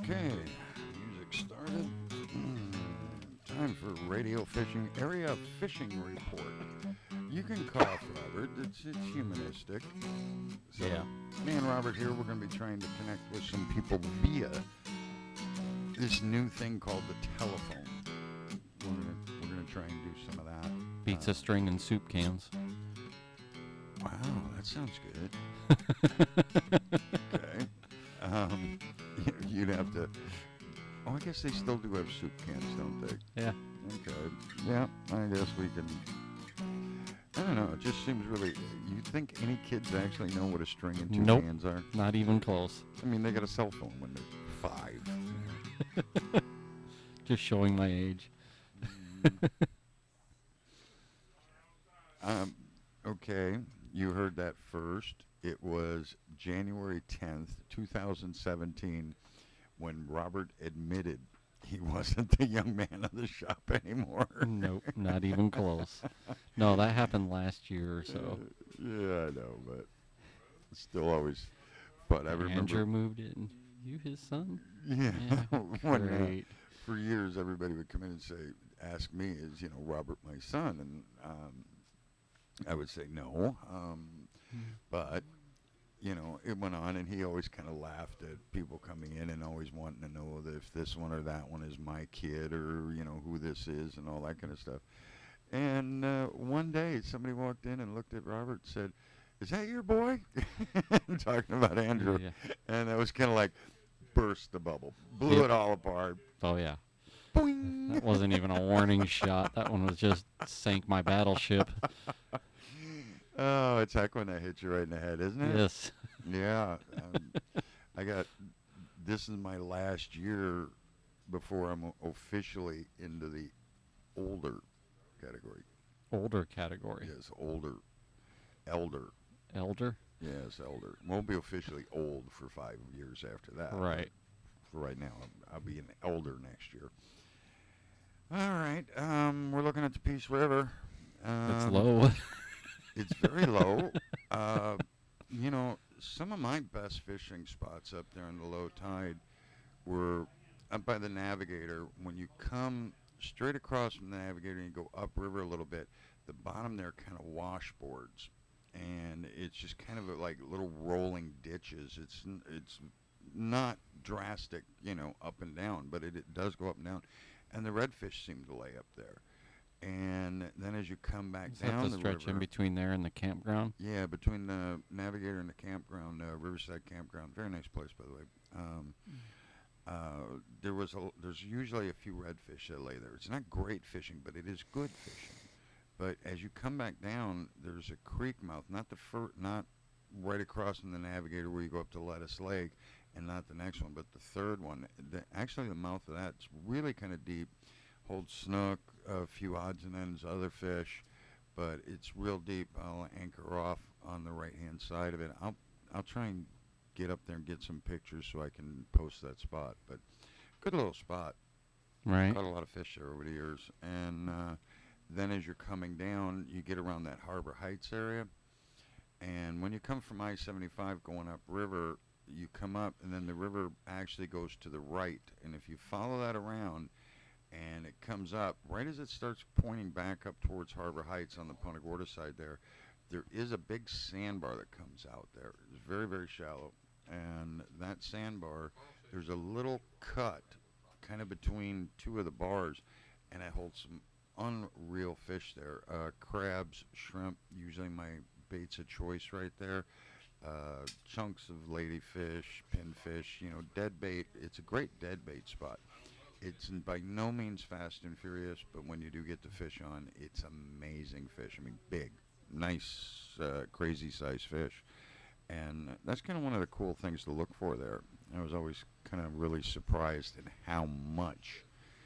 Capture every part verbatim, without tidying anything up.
Okay, music started. Mm, Time for radio fishing area fishing report. You can cough, Robert. It's it's humanistic. So, Yeah. me and Robert here, we're going to be trying to connect with some people via this new thing called the telephone. We're gonna, we're gonna try and do some of that. Pizza Uh, string and soup cans. Wow, that sounds good. Okay. Um, you'd have to. Oh, I guess they still do have soup cans, don't they? Yeah. Okay. Yeah, I guess we can. I don't know. It just seems really. You think any kids actually know what a string and two Nope. cans are? Not even close. I mean, they got a cell phone when they're five. Just showing my age. Um, okay, you heard that first. It was January tenth, twenty seventeen, when Robert admitted he wasn't the young man of the shop anymore. Nope. Not even close. No, that happened last year or so. Uh, yeah, I know, but it's still always. But I remember. Andrew moved in. You his son? Yeah, Yeah, when, uh, great. for years everybody would come in and say, ask me, is you know Robert my son, and um, I would say no, um, but you know it went on, and he always kind of laughed at people coming in and always wanting to know that if this one or that one is my kid, or you know who this is and all that kind of stuff. And uh, one day somebody walked in and looked at Robert and said, "Is that your boy?" Talking about Andrew, Yeah. and it was kind of like burst the bubble, blew Yep. it all apart. Oh, yeah. Boing. That wasn't even a warning shot. That one was just sank my battleship. Oh, it's heck when that hits you right in the head, isn't it? Yes. Yeah. Um, I got, this is my last year before I'm o- officially into the older category. Older category. Yes, older. Elder. Elder? Yes, elder. Won't be officially old for five years after that. but Right. For right now, I'll, I'll be an elder next year. All right. Um, we're looking at the Peace River. Um, It's low. It's very low. Uh, you know, some of my best fishing spots up there in the low tide were up by the Navigator. When you come straight across from the Navigator and you go upriver a little bit, the bottom there kind of washboards, and it's just kind of a, like little rolling ditches. It's n- it's not drastic, you know, up and down, but it, it does go up and down, and the redfish seem to lay up there. And then as you come back Is that down the the stretch river, in between there and the campground? yeah, between the Navigator and the campground, uh, Riverside Campground, very nice place by the way. Um, uh, there was a, there's usually a few redfish that lay there. It's not great fishing, but it is good fishing. But as you come back down, there's a creek mouth, not the fir- not right across from the Navigator where you go up to Lettuce Lake, and not the next one, but the third one. The, actually, the mouth of that's really kind of deep. Holds snook, a few odds and ends, other fish, but it's real deep. I'll anchor off on the right-hand side of it. I'll I'll try and get up there and get some pictures so I can post that spot. But good little spot. Right. Caught a lot of fish there over the years. And uh, then as you're coming down, you get around that Harbor Heights area. And when you come from I seventy-five going up river, you come up, and then the river actually goes to the right. And if you follow that around, and it comes up right as it starts pointing back up towards Harbor Heights on the Punta Gorda side there, there is a big sandbar that comes out there. It's very, very shallow. And that sandbar, there's a little cut kind of between two of the bars, and it holds some unreal fish there. Uh, crabs, shrimp, usually my baits of choice right there. Uh, chunks of ladyfish, pinfish, you know, dead bait. It's a great dead bait spot. It's n- by no means fast and furious, but when you do get the fish on, it's amazing fish. I mean, big, nice, uh, crazy size fish. And that's kind of one of the cool things to look for there. I was always kind of really surprised at how much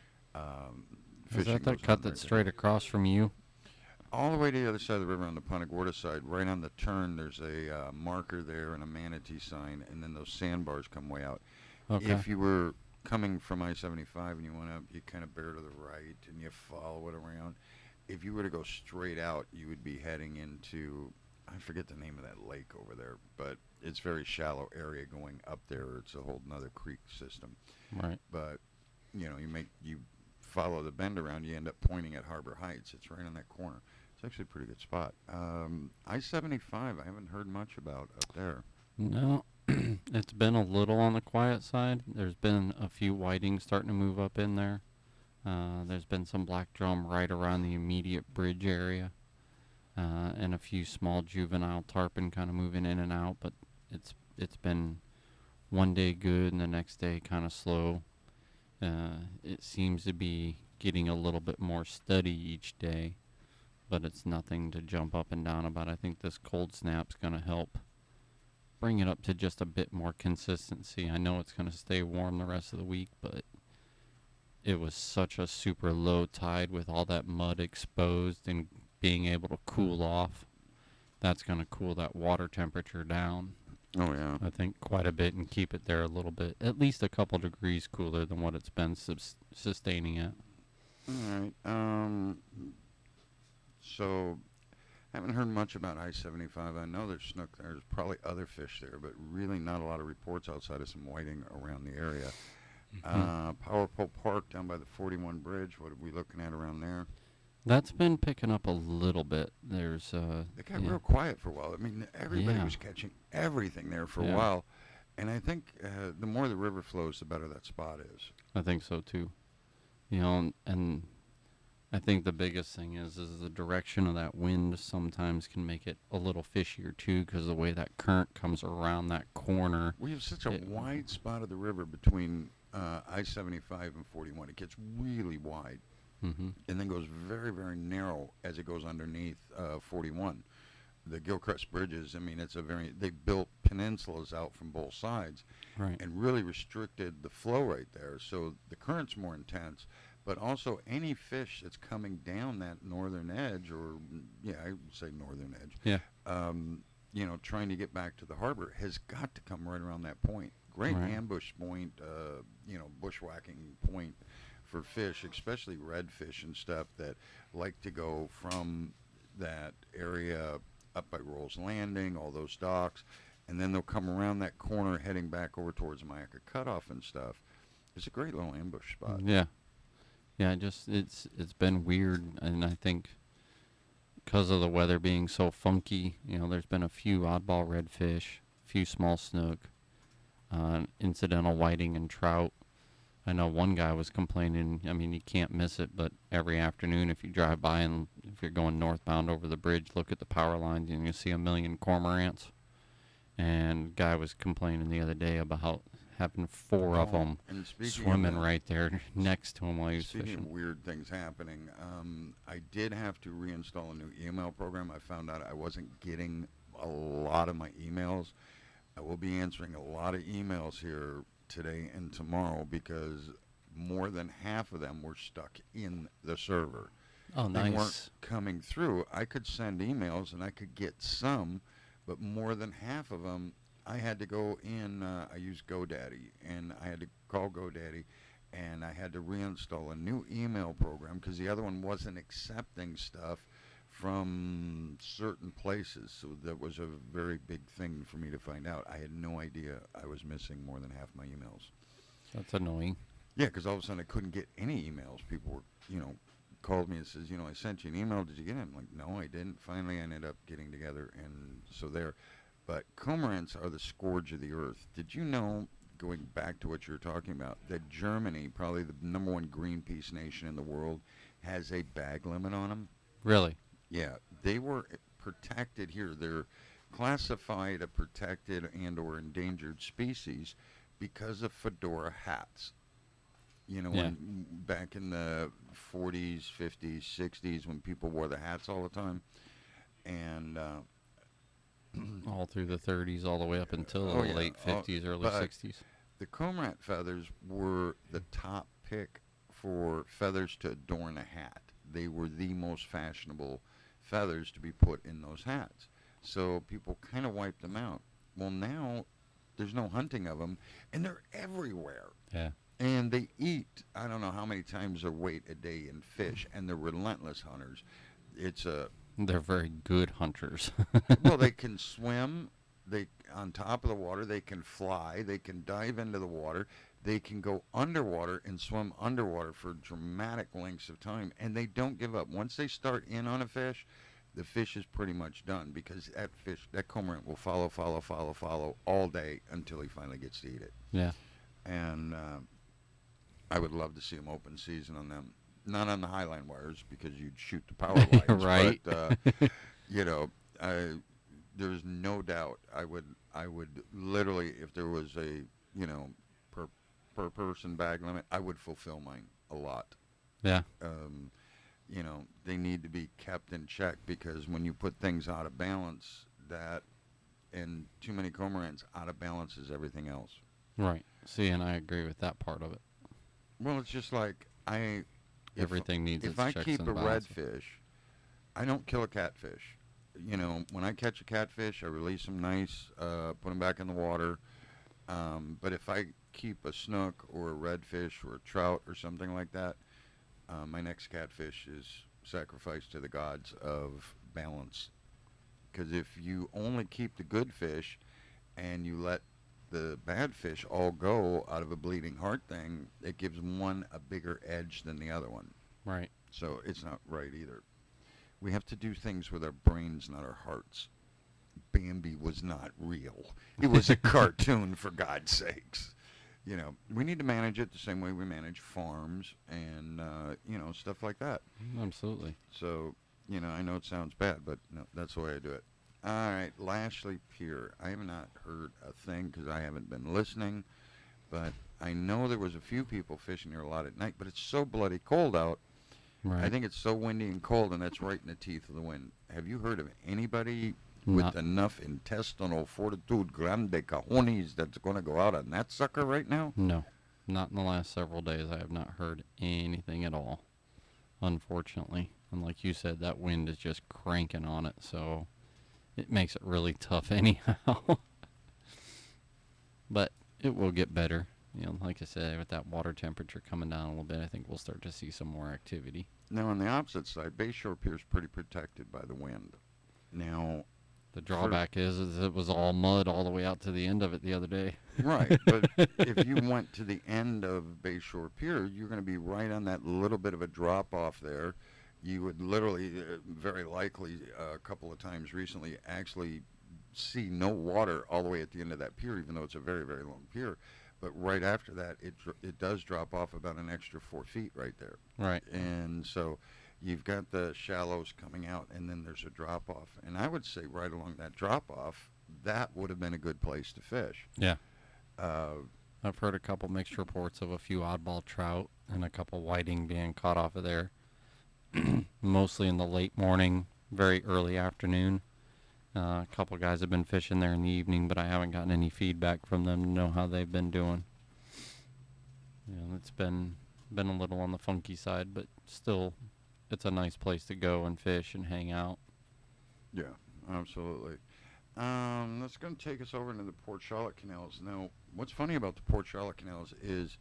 um, Is fishing that the goes cut on that's right straight across from you? there. All the way to the other side of the river on the Punta Gorda side, right on the turn, there's a uh, marker there and a manatee sign, and then those sandbars come way out. Okay. If you were coming from I seventy-five and you went up, you kind of bear to the right and you follow it around. If you were to go straight out, you would be heading into I forget the name of that lake over there, but it's very shallow area going up there. It's a whole nother creek system. Right. But you know, you make you follow the bend around, you end up pointing at Harbor Heights. It's right on that corner. It's actually a pretty good spot. Um, I seventy-five, I haven't heard much about up there. No, it's been a little on the quiet side. There's been a few whitings starting to move up in there. Uh, there's been some black drum right around the immediate bridge area, uh, and a few small juvenile tarpon kind of moving in and out. But it's it's been one day good and the next day kind of slow. Uh, it seems to be getting a little bit more steady each day, but it's nothing to jump up and down about. I think this cold snap's going to help bring it up to just a bit more consistency. I know it's going to stay warm the rest of the week, but it was such a super low tide with all that mud exposed and being able to cool off. That's going to cool that water temperature down, Oh yeah. I think, quite a bit and keep it there a little bit, at least a couple degrees cooler than what it's been sus- sustaining at. All right. Um, so, haven't heard much about I seventy-five. I know there's snook. There's probably other fish there, but really not a lot of reports outside of some whiting around the area. Mm-hmm. Uh, Power Pole Park down by the forty-one bridge. What are we looking at around there? That's been picking up a little bit. There's uh It got yeah, real quiet for a while. I mean, everybody Yeah. was catching everything there for Yeah. a while, and I think uh, the more the river flows, the better that spot is. I think so too. You know, and, and I think the biggest thing is is the direction of that wind sometimes can make it a little fishier too, because the way that current comes around that corner. We have such a It- wide spot of the river between uh, I seventy-five and forty-one. It gets really wide, Mm-hmm. and then goes very, very narrow as it goes underneath uh, forty-one. The Gilchrist bridges, I mean, it's a very, they built peninsulas out from both sides Right. and really restricted the flow right there. So the current's more intense, but also any fish that's coming down that northern edge, or, mm, yeah, I would say northern edge, Yeah. um, you know, trying to get back to the harbor has got to come right around that point. Great Right. ambush point, uh, you know, bushwhacking point for fish, especially redfish and stuff that like to go from that area up by Rolls Landing, all those docks, and then they'll come around that corner heading back over towards Mayaca Cutoff and stuff. It's a great little ambush spot. Yeah. Yeah. Just it's it's been weird, and I think because of the weather being so funky, you know, there's been a few oddball redfish, a few small snook, uh, incidental whiting and trout. I know one guy was complaining. I mean, you can't miss it, but every afternoon, if you drive by and if you're going northbound over the bridge, look at the power lines and you see a million cormorants. And guy was complaining the other day about having four of Oh, them and speaking swimming of that, right there next to him while he was speaking fishing. of weird things happening, um, I did have to reinstall a new email program. I found out I wasn't getting a lot of my emails. I will be answering a lot of emails here today and tomorrow because more than half of them were stuck in the server. Oh, They weren't nice. coming through. I could send emails and I could get some, but more than half of them, I had to go in. Uh, I use GoDaddy, and I had to call GoDaddy, and I had to reinstall a new email program because the other one wasn't accepting stuff from certain places. So that was a very big thing for me to find out. I had no idea I was missing more than half my emails. That's annoying. Yeah, because all of a sudden I couldn't get any emails. People were, you know, called me and says, you know, I sent you an email. Did you get it? I'm like, no, I didn't. Finally, I ended up getting together, and so there. But cormorants are the scourge of the earth. Did you know, going back to what you were talking about, that Germany, probably the number one Greenpeace nation in the world, has a bag limit on them? Really? Yeah, they were protected here. They're classified a protected and or endangered species because of fedora hats. You know, Yeah. when, back in the forties, fifties, sixties, when people wore the hats all the time. And uh, All through the thirties, all the way up until Oh, the yeah. late Oh, fifties, early but- sixties. the cormorant feathers were the top pick for feathers to adorn a hat. They were the most fashionable feathers to be put in those hats. So people kind of wiped them out. Well, now there's no hunting of them, and they're everywhere. Yeah. And they eat, I don't know how many times their weight a day in fish, and they're relentless hunters. It's a they're very good hunters. Well, they can swim. They on top of the water. They can fly. They can dive into the water. They can go underwater and swim underwater for dramatic lengths of time, and they don't give up. Once they start in on a fish, the fish is pretty much done because that fish, that cormorant, will follow, follow, follow, follow all day until he finally gets to eat it. Yeah. And uh, I would love to see them open season on them. Not on the highline wires because you'd shoot the power lines, Right. But uh, you know, I, there's no doubt I would, I would literally, if there was a, you know, per per person bag limit, I would fulfill mine a lot. Yeah. Um, you know, they need to be kept in check because when you put things out of balance, that and too many cormorants out of balance is everything else. Right. See, and I agree with that part of it. Well, it's just like I. If, Everything needs if its I checks keep and a balances. redfish, I don't kill a catfish. You know, when I catch a catfish, I release them nice, uh, put them back in the water. Um, but if I keep a snook or a redfish or a trout or something like that, uh, my next catfish is sacrificed to the gods of balance. Because if you only keep the good fish and you let the bad fish all go out of a bleeding heart thing, it gives one a bigger edge than the other one. Right. So it's not right either. We have to do things with our brains, not our hearts. Bambi was not real. It was a cartoon, for God's sakes. You know, we need to manage it the same way we manage farms and, uh, you know, stuff like that. Absolutely. So, you know, I know it sounds bad, but no, that's the way I do it. All right, Lashley Pier. I have not heard a thing because I haven't been listening, but I know there was a few people fishing there a lot at night, but it's so bloody cold out. Right. I think it's so windy and cold, and that's right in the teeth of the wind. Have you heard of anybody with Not- enough intestinal fortitude, grande cojones, that's going to go out on that sucker right now? No. Not in the last several days. I have not heard anything at all, unfortunately. And like you said, that wind is just cranking on it, so it makes it really tough anyhow. But it will get better. You know, like I said, with that water temperature coming down a little bit, I think we'll start to see some more activity. Now, on the opposite side, Bayshore Pier is pretty protected by the wind. Now, The drawback is, is it was all mud all the way out to the end of it the other day. right, but if you went to the end of Bayshore Pier, you're going to be right on that little bit of a drop off there. You would literally, uh, very likely, uh, a couple of times recently, actually see no water all the way at the end of that pier, even though it's a very, very long pier. But right after that, it dr- it does drop off about an extra four feet right there. Right. And so you've got the shallows coming out, and then there's a drop off. And I would say right along that drop off, that would have been a good place to fish. Yeah. Uh, I've heard a couple mixed reports of a few oddball trout and a couple whiting being caught off of there. Mostly in the late morning, very early afternoon. Uh, a couple guys have been fishing there in the evening, but I haven't gotten any feedback from them to know how they've been doing. You know, it's been been a little on the funky side, but still, it's a nice place to go and fish and hang out. yeah, absolutely. Um, that's going to take us over into the Port Charlotte canals. Now, what's funny about the Port Charlotte canals is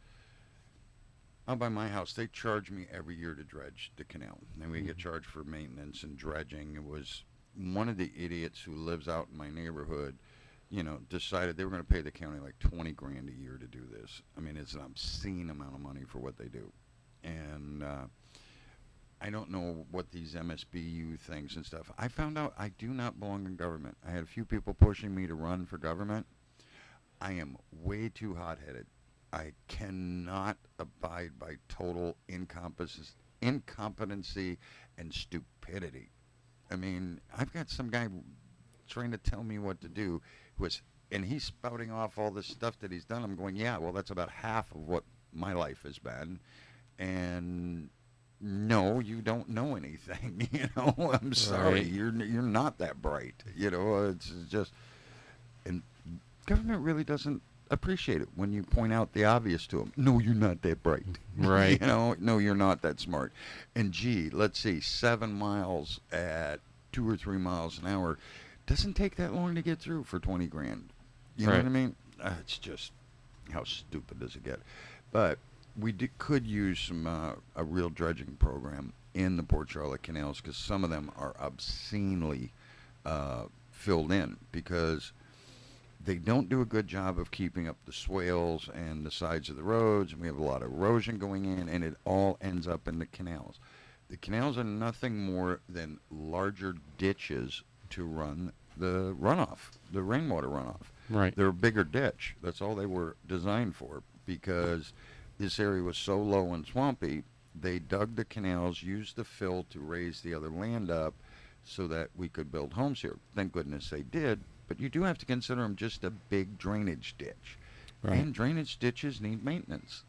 out by my house, they charge me every year to dredge the canal. And we get Mhm. charged for maintenance and dredging. It was one of the idiots who lives out in my neighborhood, you know, decided they were going to pay the county like twenty grand a year to do this. I mean, it's an obscene amount of money for what they do. And uh, I don't know what these M S B U things and stuff. I found out I do not belong in government. I had a few people pushing me to run for government. I am way too hot-headed. I cannot abide by total incompetence, incompetency and stupidity. I mean, I've got some guy trying to tell me what to do, who is, and he's spouting off all this stuff that he's done. I'm going, yeah, well, that's about half of what my life has been, and no, you don't know anything. You know, I'm sorry, Right. you're you're not that bright. You know, it's just, and government really doesn't appreciate it when you point out the obvious to them. No, you're not that bright. Right. You know, no, you're not that smart. And gee, let's see, seven miles at two or three miles an hour doesn't take that long to get through for twenty grand. You know Right. what I mean? Uh, it's just, how stupid does it get? But we d- could use some uh, a real dredging program. in the Port Charlotte canals because some of them are obscenely uh, filled in because they don't do a good job of keeping up the swales and the sides of the roads, and we have a lot of erosion going in, and it all ends up in the canals. The canals are nothing more than larger ditches to run the runoff, the rainwater runoff. Right. They're a bigger ditch. That's all they were designed for because this area was so low and swampy. They dug the canals, used the fill to raise the other land up so that we could build homes here. Thank goodness they did, but you do have to consider them just a big drainage ditch. Right. And drainage ditches need maintenance.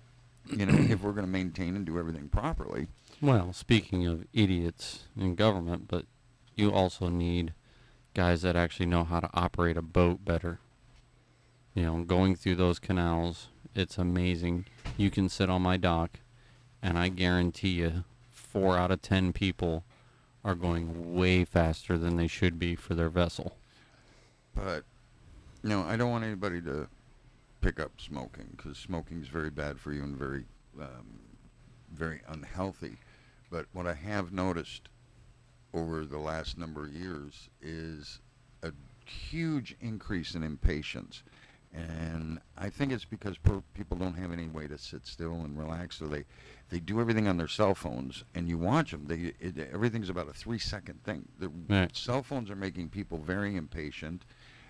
You know, if we're going to maintain and do everything properly. Well, speaking of idiots in government, but you also need guys that actually know how to operate a boat better. You know, going through those canals, it's amazing. You can sit on my dock, and I guarantee you, four out of ten people are going way faster than they should be for their vessel. But, you know, I don't want anybody to pick up smoking because smoking is very bad for you and very, um, very unhealthy. But what I have noticed over the last number of years is a huge increase in impatience. And I think it's because per- people don't have any way to sit still and relax, so they, they do everything on their cell phones. And you watch them; they it, everything's about a three-second thing. The Right. cell phones are making people very impatient.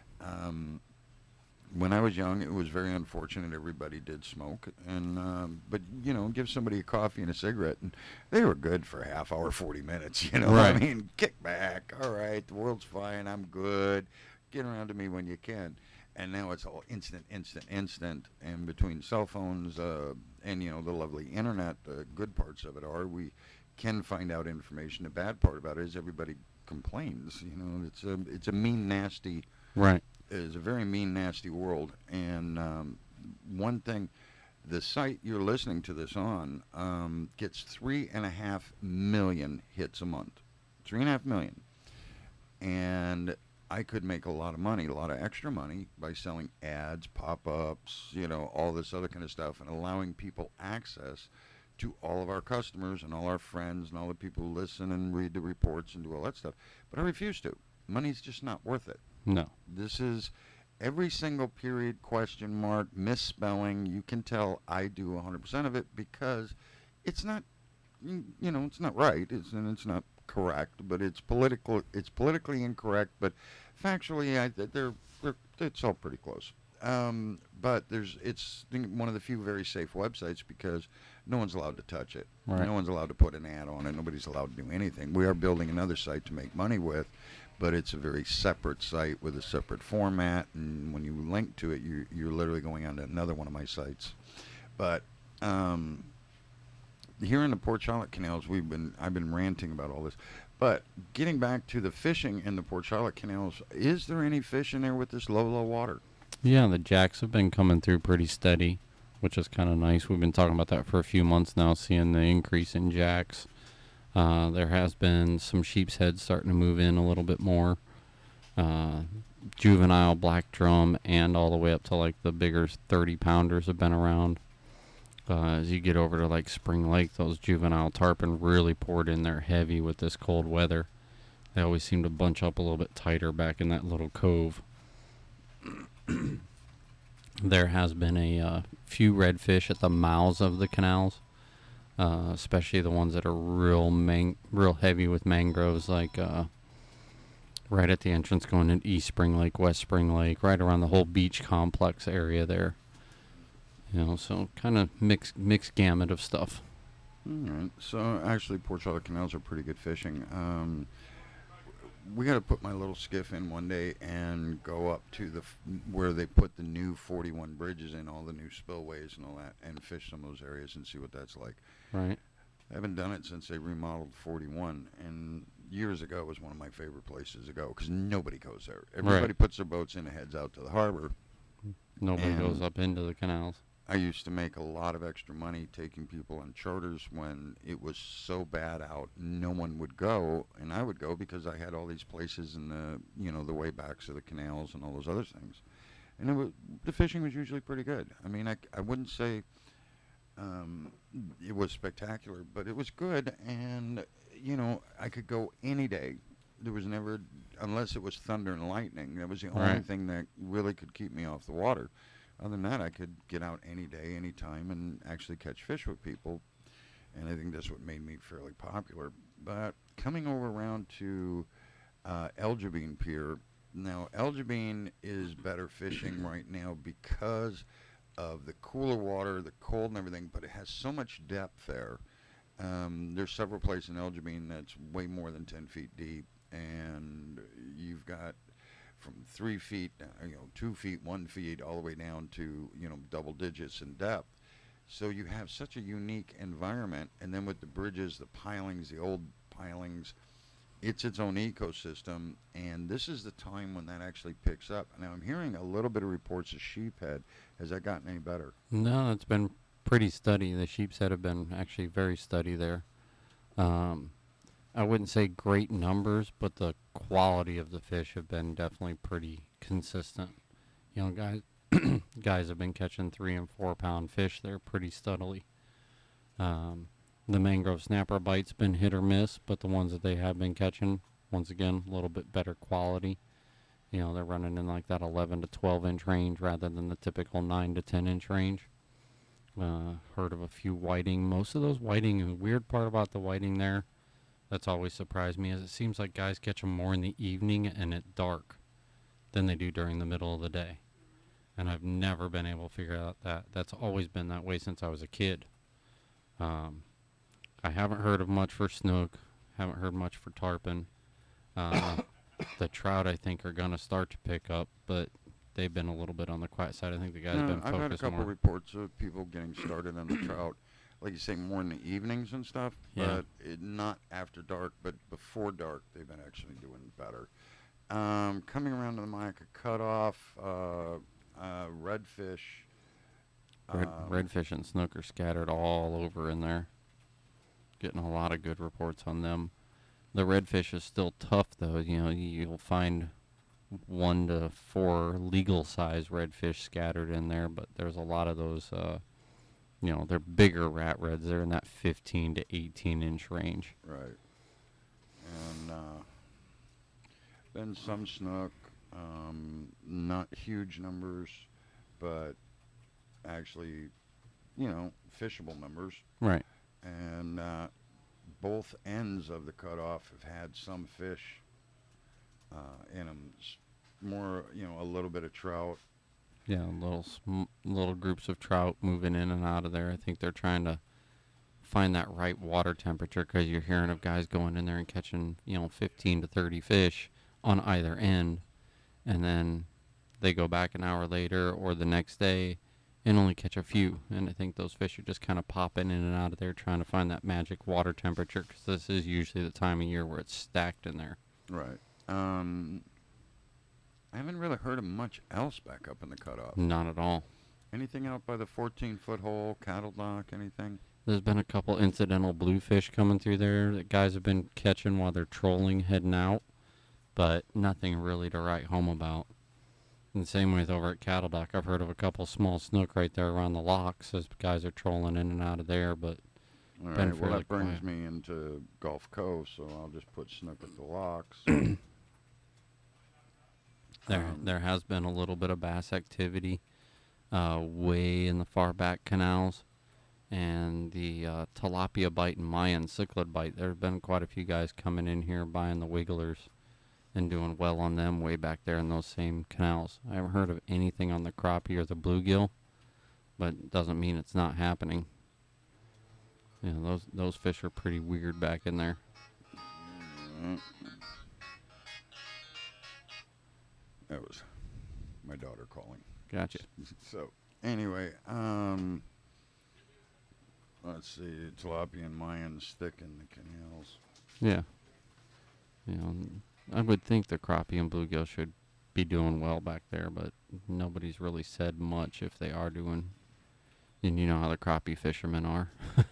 Um, when I was young, it was very unfortunate. Everybody did smoke, and um, but you know, give somebody a coffee and a cigarette, and they were good for a half hour, forty minutes. You know, Right. I mean, kick back. All right, the world's fine. I'm good. Get around to me when you can. And now it's all instant, instant, instant. And between cell phones uh, and you know the lovely internet, the good parts of it are we can find out information. The bad part about it is everybody complains. You know, it's a it's a mean, nasty. Right. It's a very mean, nasty world. And um, one thing, the site you're listening to this on um, gets three and a half million hits a month. Three and a half million. And I could make a lot of money, a lot of extra money by selling ads, pop-ups, you know, all this other kind of stuff, and allowing people access to all of our customers and all our friends and all the people who listen and read the reports and do all that stuff. But I refuse to. Money's just not worth it. No. This is every single period, question mark, misspelling. You can tell I do one hundred percent of it because it's not, you know, it's not right. It's, and it's not correct, but it's political. It's politically incorrect, but factually, I, they're, they're it's all pretty close. Um, but there's it's one of the few very safe websites because no one's allowed to touch it. Right. No one's allowed to put an ad on it. Nobody's allowed to do anything. We are building another site to make money with, but it's a very separate site with a separate format. And when you link to it, you you're literally going onto another one of my sites. But um, here in the Port Charlotte canals, we've been I've been ranting about all this. But getting back to the fishing in the Port Charlotte canals, is there any fish in there with this low, low water? Yeah, the jacks have been coming through pretty steady, which is kind of nice. We've been talking about that for a few months now, seeing the increase in jacks. Uh, there has been some sheep's heads starting to move in a little bit more. Uh, juvenile black drum and all the way up to like the bigger thirty pounders have been around. Uh, as you get over to like Spring Lake, those juvenile tarpon really poured in there heavy with this cold weather. They always seem to bunch up a little bit tighter back in that little cove. There has been a uh, few redfish at the mouths of the canals, uh, especially the ones that are real mang- real heavy with mangroves, like uh, right at the entrance going into East Spring Lake, West Spring Lake, right around the whole beach complex area there. You know, so kind of mixed mixed gamut of stuff. All right. So actually, Port Charlotte canals are pretty good fishing. Um, we got to put my little skiff in one day and go up to the f- where they put the new forty-one bridges in, all the new spillways and all that, and fish some of those areas and see what that's like. Right. I haven't done it since they remodeled forty-one, and years ago it was one of my favorite places to go because nobody goes there. Everybody Right. puts their boats in and heads out to the harbor. Nobody And goes up into the canals. I used to make a lot of extra money taking people on charters when it was so bad out, no one would go, and I would go because I had all these places in the, you know, the way backs of the canals and all those other things. And it was, the fishing was usually pretty good. I mean, I, I wouldn't say Um, it was spectacular, but it was good, and you know I could go any day. There was never, unless it was thunder and lightning. That was the only Right. thing that really could keep me off the water. Other than that, I could get out any day, any time, and actually catch fish with people. And I think that's what made me fairly popular. But coming over around to uh, Eljabine Pier, now Eljabine is better fishing right now because of the cooler water, the cold and everything, but it has so much depth there. Um, there's several places in Eljabine that's way more than ten feet deep, and you've got from three feet, uh, you know, two feet, one feet, all the way down to you know double digits in depth. So you have such a unique environment, and then with the bridges, the pilings, the old pilings, it's its own ecosystem, and this is the time when that actually picks up. Now I'm hearing a little bit of reports of sheephead. Has that gotten any better? No, it's been pretty steady. The sheep's head have been actually very steady there. Um, I wouldn't say great numbers, but the quality of the fish have been definitely pretty consistent. You know, guys, guys have been catching three and four pound fish there pretty steadily. Um, the mangrove snapper bite's been hit or miss, but the ones that they have been catching, once again, a little bit better quality. You know, they're running in like that eleven to twelve inch range rather than the typical nine to ten inch range. Uh, heard of a few whiting. Most of those whiting, the weird part about the whiting there, that's always surprised me, is it seems like guys catch them more in the evening and at dark than they do during the middle of the day. And I've never been able to figure out that. That's always been that way since I was a kid. Um, I haven't heard of much for snook. Haven't heard much for tarpon. Uh, the trout, I think, are going to start to pick up, but they've been a little bit on the quiet side. I think the guys have No, been I've had a focused couple more. reports of people getting started on the trout, like you say, more in the evenings and stuff, Yeah. but it, not after dark, but before dark, they've been actually doing better. Um, coming around to the Mayaca cutoff, uh, uh, redfish. Red, Um, redfish and snook are scattered all over in there. Getting a lot of good reports on them. The redfish is still tough, though. You know, you'll find one to four legal size redfish scattered in there, but there's a lot of those. Uh, you know, they're bigger rat reds. They're in that fifteen to eighteen inch range. right. And uh, then some snook, um, not huge numbers, but actually, you know, fishable numbers. Right. And uh, both ends of the cutoff have had some fish uh, in them. More, you know, a little bit of trout. Yeah, little sm- little groups of trout moving in and out of there. I think they're trying to find that right water temperature because you're hearing of guys going in there and catching, you know, fifteen to thirty fish on either end, and then they go back an hour later or the next day and only catch a few. And I think those fish are just kind of popping in and out of there trying to find that magic water temperature because this is usually the time of year where it's stacked in there. Right. Um, I haven't really heard of much else back up in the cutoff. Not at all. Anything out by the fourteen foot hole, cattle dock, anything? There's been a couple incidental bluefish coming through there that guys have been catching while they're trolling heading out, but nothing really to write home about. And the same with over at Cattle Dock. I've heard of a couple small snook right there around the locks as guys are trolling in and out of there, but All been right. Well, fairly that brings quiet. me into Gulf Coast, so I'll just put snook at the locks. there Um, there has been a little bit of bass activity uh, way in the far back canals. And the uh, tilapia bite and Mayan cichlid bite, there have been quite a few guys coming in here buying the wigglers and doing well on them way back there in those same canals. I haven't heard of anything on the crappie or the bluegill, but doesn't mean it's not happening. You know, those those fish are pretty weird back in there. mm, that was my daughter calling. Gotcha. So anyway, um, let's see, tilapia and Mayans thick in the canals. Yeah. You know, I would think the crappie and bluegill should be doing well back there, but nobody's really said much if they are doing. And you know how the crappie fishermen are.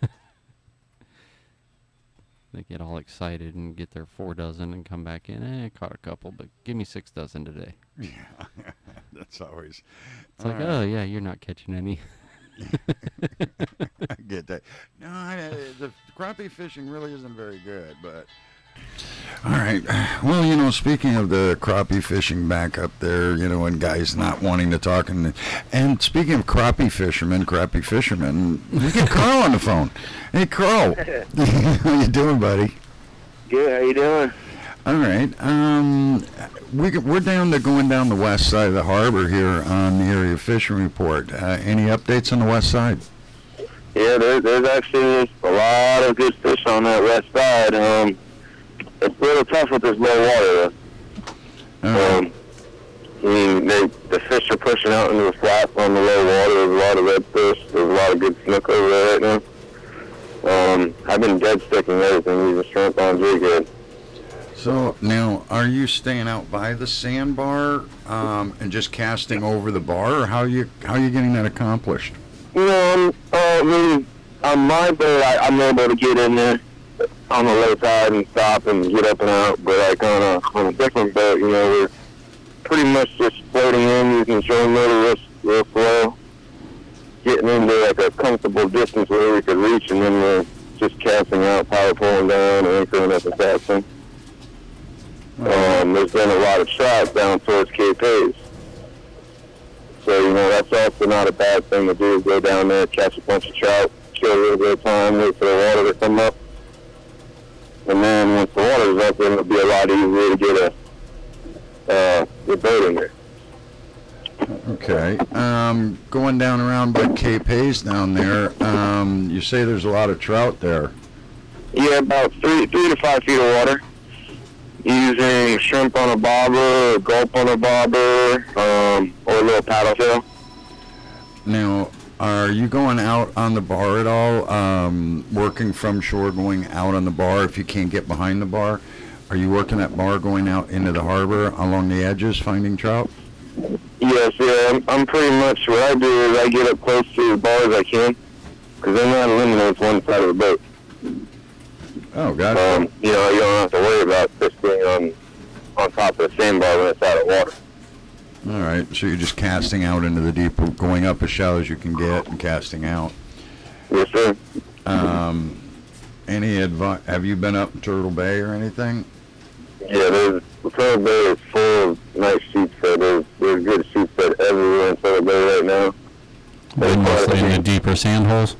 They get all excited and get their four dozen and come back in. Eh, caught a couple, but give me six dozen today. Yeah, that's always. It's like, all right. oh yeah, you're not catching any. I get that. No, I, uh, the crappie fishing really isn't very good, but all right. Well, you know, speaking of the crappie fishing back up there, you know, and guys not wanting to talk, and and speaking of crappie fishermen, crappie fishermen, we get Carl on the phone. Hey, Carl, how you doing, buddy? Good. How you doing? All right. Um, we we're down to going down the west side of the harbor here on the area fishing report. Uh, any updates on the west side? Yeah, there, there's actually a lot of good fish on that west side. Um, it's a little tough with this low water, though. Uh, Um, I mean, they, the fish are pushing out into the flats on the low water. There's a lot of redfish. There's a lot of good snook over there right now. Um, I've been dead sticking everything using shrimp on jig head. So now, are you staying out by the sandbar um, and just casting over the bar, or how you how are you getting that accomplished? You know, I'm, uh, I mean, on my boat, I, I'm able to get in there on the low tide and stop and get up and out. But like on a on a different boat, you know, we're pretty much just floating in using shoulder motor real, real slow, getting into like a comfortable distance where we could reach, and then we're just casting out, power pulling down, and anchoring up and casting. Um, there's been a lot of trout down towards Cape Hayes. So, you know, that's also not a bad thing to do, is go down there, catch a bunch of trout, kill a little bit of time, wait for the water to come up. And then once the water's up, then it'll be a lot easier to get a, uh, your boat in there. Okay. Um, going down around by Cape Hayes down there, um, you say there's a lot of trout there. Yeah, about three, three to five feet of water. Using shrimp on a bobber, or gulp on a bobber, um, or a little paddle tail. Now, are you going out on the bar at all? Um, working from shore, going out on the bar if you can't get behind the bar? Are you working that bar going out into the harbor along the edges, finding trout? Yes, yeah, I'm, I'm pretty much, what I do is I get up close to as bar as I can, because they're not eliminated one side of the boat. Oh, gotcha. Um, you know, you don't have to worry about fish being on, on top of the sandbar when it's out of water. All right, so you're just casting out into the deep, going up as shallow as you can get and casting out. Yes, sir. Um, any advice? Have you been up in Turtle Bay or anything? Yeah, there's, Turtle Bay is full of nice sheepshead. There's, there's good sheepshead everywhere in Turtle Bay right now. There's And quite a mostly in few. the deeper sand holes.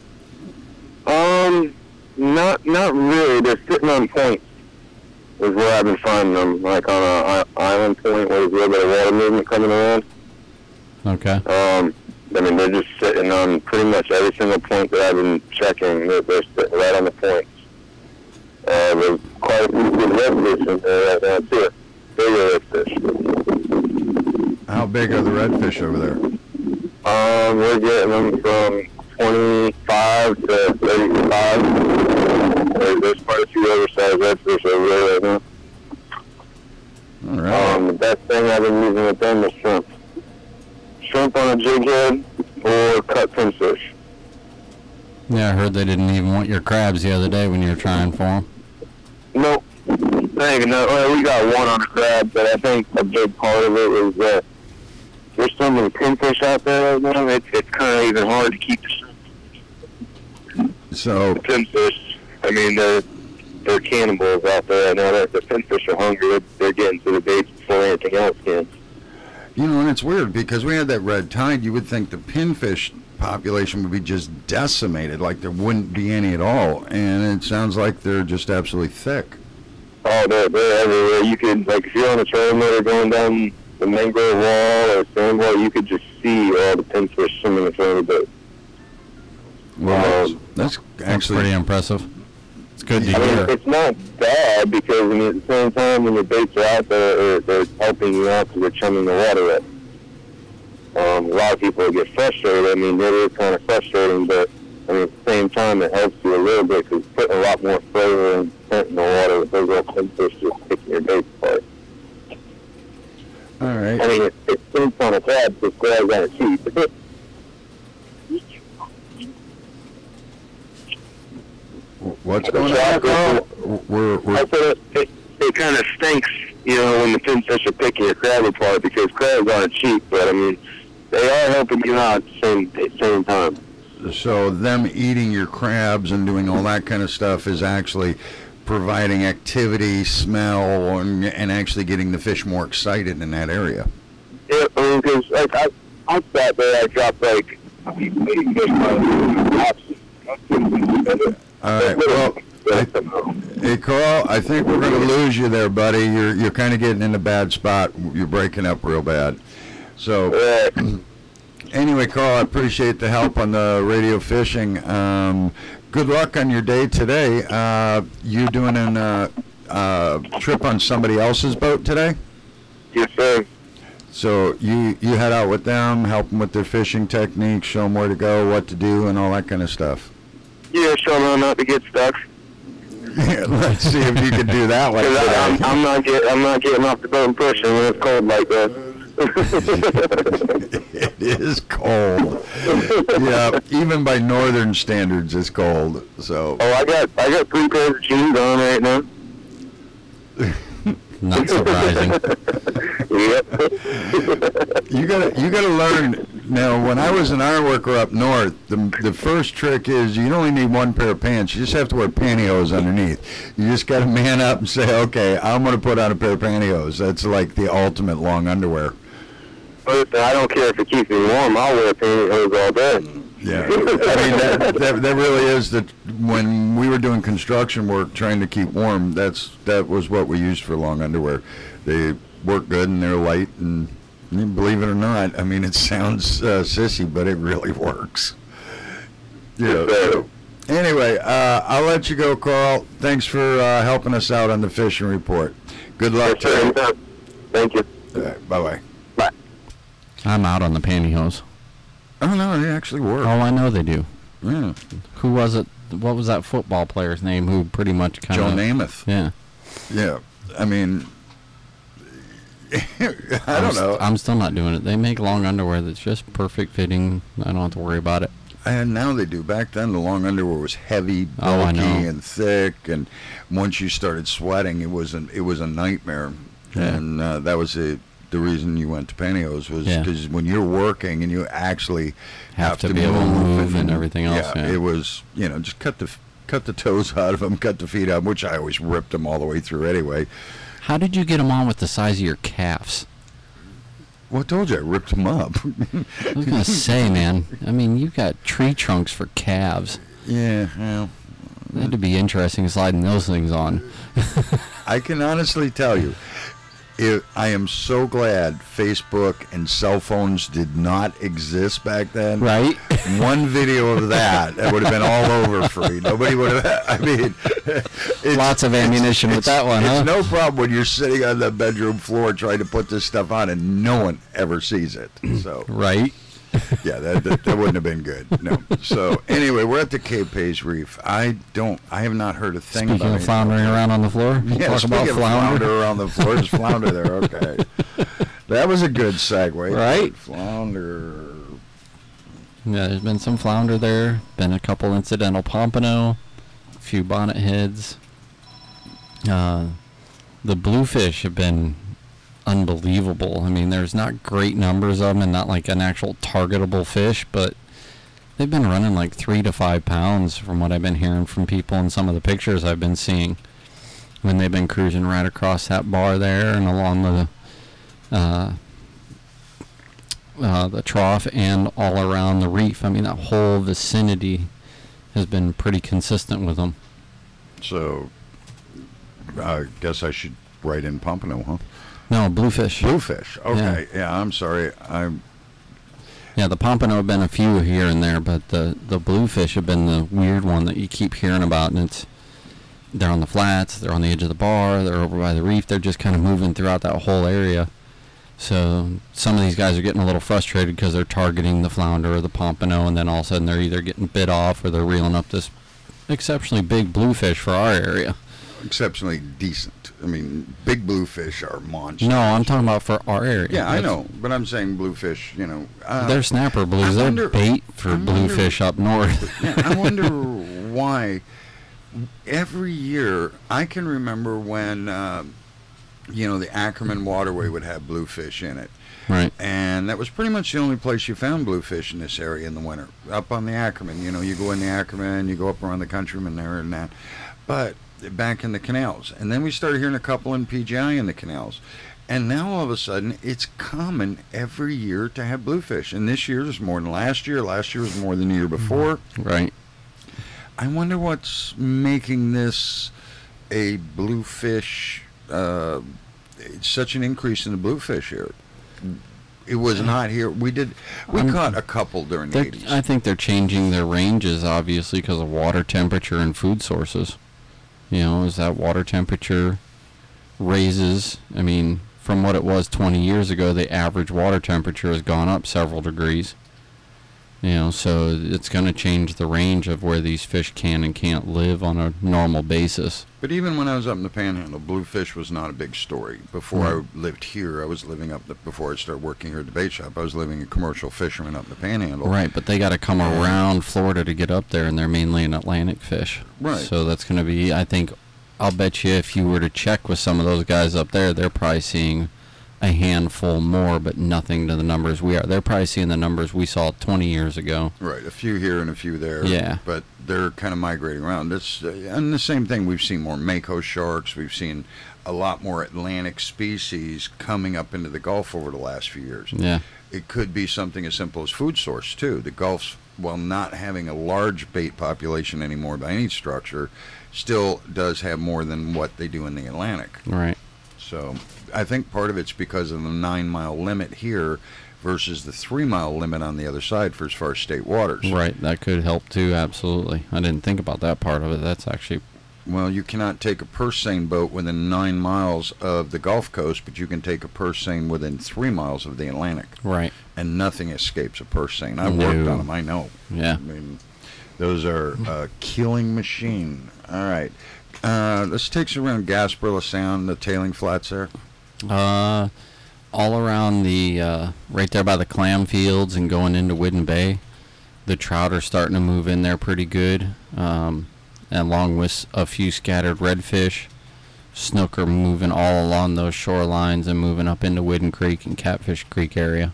Um, not not really. They're sitting on points. Is where I've been finding them, like on a i- island point where there's a little bit of water movement coming around. Okay. Um, I mean, they're just sitting on pretty much every single point that I've been checking. They're, they're sitting right on the points. Uh, there's quite a few good redfish in there right now too. Bigger redfish. How big are the redfish over there? Um, we're getting them from twenty-five to thirty-five. There's, there's quite a few oversized redfish over there right now. All right. Um, the best thing I've been using with them is shrimp. Shrimp on a jig head or cut pinfish. Yeah, I heard they didn't even want your crabs the other day when you were trying for them. Nope. Thank you. No, well, we got one on a crab, but I think a big part of it is that there's so many pinfish out there right now. It's, it's kind of even hard to keep the shrimp. So, The pinfish, I mean, they're they're cannibals out there right now. The, the pinfish are hungry. They're, they're getting to the baits before anything else can. you know, and it's weird because we had that red tide. You would think the pinfish population would be just decimated, like there wouldn't be any at all. And it sounds like they're just absolutely thick. Oh, they're, they're everywhere. You could, like, if you're on a trail motor going down the mangrove wall or sandbar, you could just see all the pinfish swimming in front of the boat. Well, that's, Um, that's That's actually pretty impressive. It's good to I mean, hear. it's not bad because, I mean, at the same time, when your baits are out there, they're, they're helping you out because they're chumming the water up. Um, a lot of people get frustrated. I mean, it is kind of frustrating, but I mean, at the same time, it helps you a little bit because it's putting a lot more flavor and scent in the water with those little pinfish just picking your baits apart. all right. I mean, it, it stinks on a crab because crabs aren't cheap. What's going on, Carl? We're, I we're said it, it, it kind of stinks, you know, when the pinfish are picking your crab apart because crabs aren't cheap, but I mean, they are helping you out at the same, at the same time. So them eating your crabs and doing all that kind of stuff is actually providing activity, smell, and, and actually getting the fish more excited in that area. Yeah, I mean, because like I, I sat there, I dropped like eighty fish by All right. Well, I, hey Carl, I think we're going to lose you there, buddy. You're you're kind of getting in a bad spot. You're breaking up real bad. So. Anyway, Carl, I appreciate the help on the radio fishing. Um, good luck on your day today. Uh, you doing a uh, uh, trip on somebody else's boat today? Yes, sir. So you, you head out with them, help them with their fishing techniques, show them where to go, what to do, and all that kind of stuff. Yeah, show them how not to get stuck. Yeah, let's see if you can do that. Like I'm, I'm not get, I'm not getting off the boat and pushing when it's cold like that. It is cold. Yeah, even by northern standards, it's cold. So. Oh, I got I got three pairs of jeans on right now. Not surprising. Yep. You gotta you gotta learn. Now, when I was an iron worker up north, the the first trick is you only need one pair of pants. You just have to wear pantyhose underneath. You just got to man up and say, okay, I'm going to put on a pair of pantyhose. That's like the ultimate long underwear. Listen, I don't care if it keeps me warm. I'll wear pantyhose all day. Yeah, I mean that, that that really is that. When we were doing construction work, trying to keep warm, that's that was what we used for long underwear. They work good and they're light, and believe it or not, I mean it sounds uh, sissy, but it really works. Yeah. So, anyway, uh, I'll let you go, Carl. Thanks for uh, helping us out on the fishing report. Good luck Yes, to sir. you. Thank you. All right, bye bye. I'm out on the pantyhose. Oh no, they actually work. Oh, I know they do. Yeah. Who was it? What was that football player's name who pretty much kind Joe of... Namath. Yeah. Yeah. I mean, I I'm don't s- know. I'm still not doing it. They make long underwear that's just perfect fitting. I don't have to worry about it. And now they do. Back then, the long underwear was heavy, Oh, I bulky, know. and thick. And once you started sweating, it was an it was a nightmare. Yeah. And uh, that was the the reason you went to pantyhose was Yeah. because when you're working and you actually Have have, to be able to move and everything else, yeah. it was you know just cut the f- cut the toes out of them, cut the feet out, which I always ripped them all the way through anyway. How did you get them on with the size of your calves? Well, I told you I ripped them up. I was going to say, man, I mean, you got tree trunks for calves. Yeah, well, It had to be interesting sliding those things on. I can honestly tell you, it, I am so glad Facebook and cell phones did not exist back then. Right? One video of that, that would have been all over for me. Nobody would have, I mean. It's, Lots of ammunition with that one, it's huh? no problem when you're sitting on the bedroom floor trying to put this stuff on and no one ever sees it. So, Right? yeah, that, that, that wouldn't have been good. No. So, anyway, we're at the Cape Pays Reef. I don't, I have not heard a thing Speaking about of it. floundering around on the floor, Yeah, talk speaking about of flounder. flounder around the floor, there's flounder there. Okay, that was a good segue. Right? Flounder. Yeah, there's been some flounder there. Been a couple incidental pompano, a few bonnet heads. Uh, the bluefish have been unbelievable. I mean, there's not great numbers of them and not like an actual targetable fish, but they've been running like three to five pounds from what I've been hearing from people and some of the pictures I've been seeing when they've been cruising right across that bar there and along the uh, uh, the trough and all around the reef. I mean, that whole vicinity has been pretty consistent with them. So, I guess I should write in pompano, huh? No, bluefish. Bluefish. Okay. Yeah, I'm sorry. I'm. Yeah, the pompano have been a few here and there, but the, the bluefish have been the weird one that you keep hearing about, and it's they're on the flats, they're on the edge of the bar, they're over by the reef, they're just kind of moving throughout that whole area. So some of these guys are getting a little frustrated because they're targeting the flounder or the pompano, and then all of a sudden they're either getting bit off or they're reeling up this exceptionally big bluefish for our area. Exceptionally decent. I mean, big bluefish are monsters. No, I'm talking about for our area. Yeah, I That's- know, but I'm saying bluefish. You know, uh, They're snapper blues. I They're wonder- bait for I wonder- bluefish up north. yeah, I wonder why every year I can remember when uh, you know, the Ackerman waterway would have bluefish in it. Right. And that was pretty much the only place you found bluefish in this area in the winter, up on the Ackerman. You know, you go in the Ackerman, you go up around the Countryman there and that. But back in the canals. And then we started hearing a couple in P G I in the canals. And now all of a sudden, it's common every year to have bluefish. And this year is more than last year. Last year was more than the year before. Right. I wonder what's making this a bluefish, uh, such an increase in the bluefish here. It was not here. We did. We Um, caught a couple during the They're- eighties. I think they're changing their ranges, obviously, because of water temperature and food sources. You know, as that water temperature raises, I mean, from what it was twenty years ago, the average water temperature has gone up several degrees. You know, so it's going to change the range of where these fish can and can't live on a normal basis. But even when I was up in the Panhandle, bluefish was not a big story. Before Right. I lived here, I was living up the, before I started working here at the bait shop. I was living a commercial fisherman up in the Panhandle. Right, but they got to come Yeah. around Florida to get up there, and they're mainly an Atlantic fish. Right. So that's going to be, I think, I'll bet you if you were to check with some of those guys up there, they're probably seeing a handful more, but nothing to the numbers we are. They're probably seeing the numbers we saw twenty years ago. Right, a few here and a few there. Yeah. But they're kind of migrating around. This uh, and the same thing. We've seen more mako sharks. We've seen a lot more Atlantic species coming up into the Gulf over the last few years. Yeah. It could be something as simple as food source too. The Gulf's, while not having a large bait population anymore by any structure, still does have more than what they do in the Atlantic. Right. So I think part of it's because of the nine mile limit here versus the three mile limit on the other side for as far as state waters. Right. That could help too. Absolutely. I didn't think about that part of it. That's actually Well, you cannot take a purse seine boat within nine miles of the Gulf Coast, but you can take a purse seine within three miles of the Atlantic, right. and nothing escapes a purse seine. I've worked No. on them. I know. Yeah. I mean, those are a killing machine. All right. Uh, let's take us around Gasparilla Sound, the tailing flats there. Uh, all around the uh, right there by the clam fields and going into Whidden Bay, the trout are starting to move in there pretty good. Um, along with a few scattered redfish, snook are moving all along those shorelines and moving up into Whidden Creek and Catfish Creek area.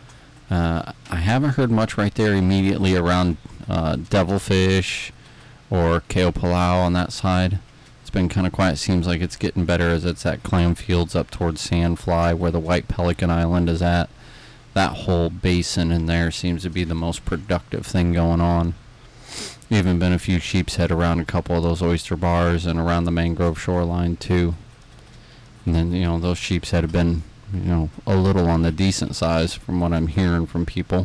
Uh, I haven't heard much right there immediately around uh, devilfish or Cayo Palau on that side. It's been kind of quiet. Seems like it's getting better as it's at clam fields up towards Sandfly where the White Pelican Island is at. That whole basin in there seems to be the most productive thing going on. Even been a few sheep's head around a couple of those oyster bars and around the mangrove shoreline too. And then, you know, those sheep's head have been, you know, a little on the decent size from what I'm hearing from people.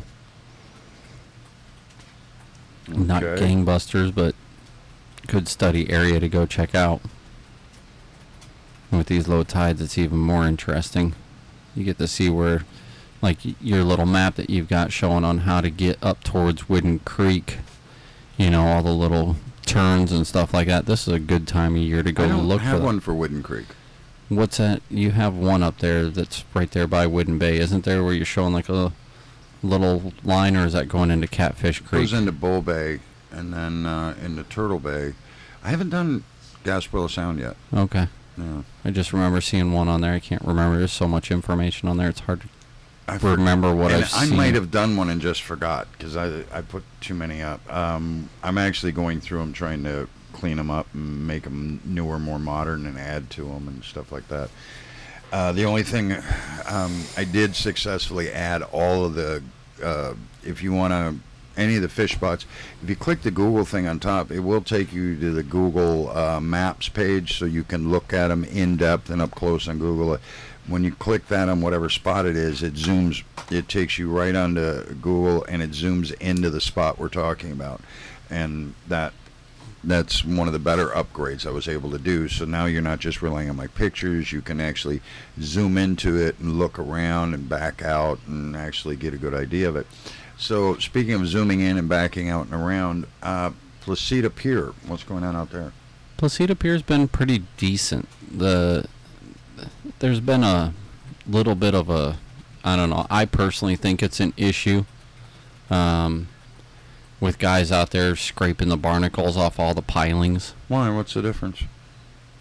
Not Okay. gangbusters, but good study area to go check out. And with these low tides, it's even more interesting. You get to see where, like y- your little map that you've got showing on how to get up towards Whidden Creek, you know, all the little turns and stuff like that. This is a good time of year to go I don't look have for one that. for Whidden Creek. What's that? You have one up there that's right there by Whidden Bay, isn't there, where you're showing like a little line, or is that going into Catfish Creek? Goes into Bull Bay and then uh, into Turtle Bay. I haven't done Gasparilla Sound yet. Okay. No. I just remember seeing one on there. I can't remember. There's so much information on there. It's hard to I for- remember what and I've I seen. might have done one and just forgot because I I put too many up. Um, I'm actually going through them trying to clean them up and make them newer, more modern, and add to them and stuff like that. Uh, the only thing um, I did successfully add all of the, uh, if you want to, any of the fish spots, if you click the Google thing on top, it will take you to the Google uh, Maps page so you can look at them in depth and up close on Google. When you click that on whatever spot it is, it zooms, it takes you right onto Google and it zooms into the spot we're talking about. And that that's one of the better upgrades I was able to do. So now you're not just relying on my pictures. You can actually zoom into it and look around and back out and actually get a good idea of it. So speaking of zooming in and backing out and around, uh, Placida Pier, what's going on out there? Placida Pier's been pretty decent. The there's been a little bit of a, I don't know. I personally think it's an issue. Um, with guys out there scraping the barnacles off all the pilings. Why? What's the difference?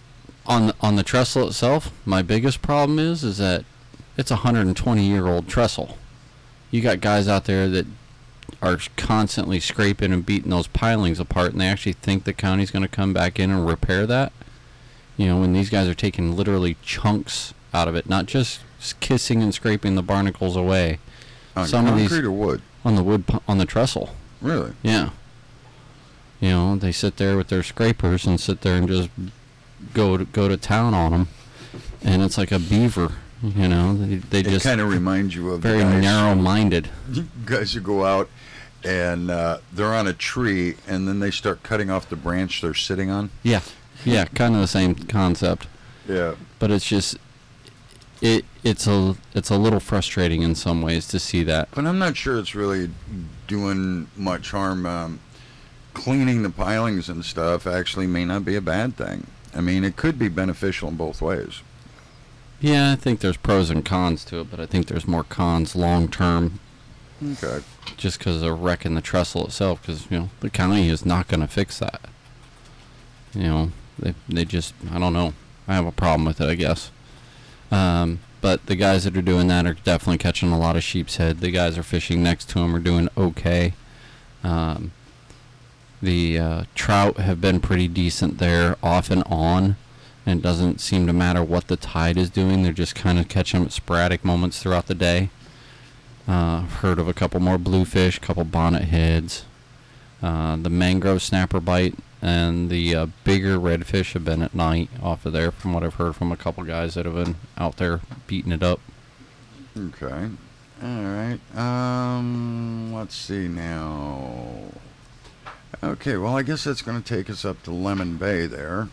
on the, on the trestle itself, my biggest problem is is that it's a one hundred twenty year old trestle. You got guys out there that are constantly scraping and beating those pilings apart, and they actually think the county's going to come back in and repair that. You know, when these guys are taking literally chunks out of it, not just kissing and scraping the barnacles away. On Some of concrete these or wood? on the wood on the trestle. Really? Yeah. You know, they sit there with their scrapers and sit there and just go to, go to town on them, and it's like a beaver. You know, they, they It just kind of reminds you of the very guys, narrow-minded. guys who go out and uh, they're on a tree, and then they start cutting off the branch they're sitting on. Yeah, yeah, kind of the same concept. Yeah. But it's just it it's a it's a little frustrating in some ways to see that. But I'm not sure it's really doing much harm. Um, cleaning the pilings and stuff actually may not be a bad thing. I mean, it could be beneficial in both ways. Yeah, I think there's pros and cons to it, but I think there's more cons long term. Okay. Just because of wrecking the trestle itself, because you know the county is not going to fix that. You know, they they just I don't know. I have a problem with it, I guess. Um, but the guys that are doing that are definitely catching a lot of sheep's head. The guys are fishing next to them are doing okay. Um, the uh, trout have been pretty decent there, off and on, and it doesn't seem to matter what the tide is doing. They're just kind of catching them at sporadic moments throughout the day. Uh, I've heard of a couple more bluefish, couple bonnet heads. Uh, the mangrove snapper bite and the uh, bigger redfish have been at night off of there, from what I've heard from a couple guys that have been out there beating it up. Okay. All right. Um, let's see now. Okay, well, I guess that's going to take us up to Lemon Bay there.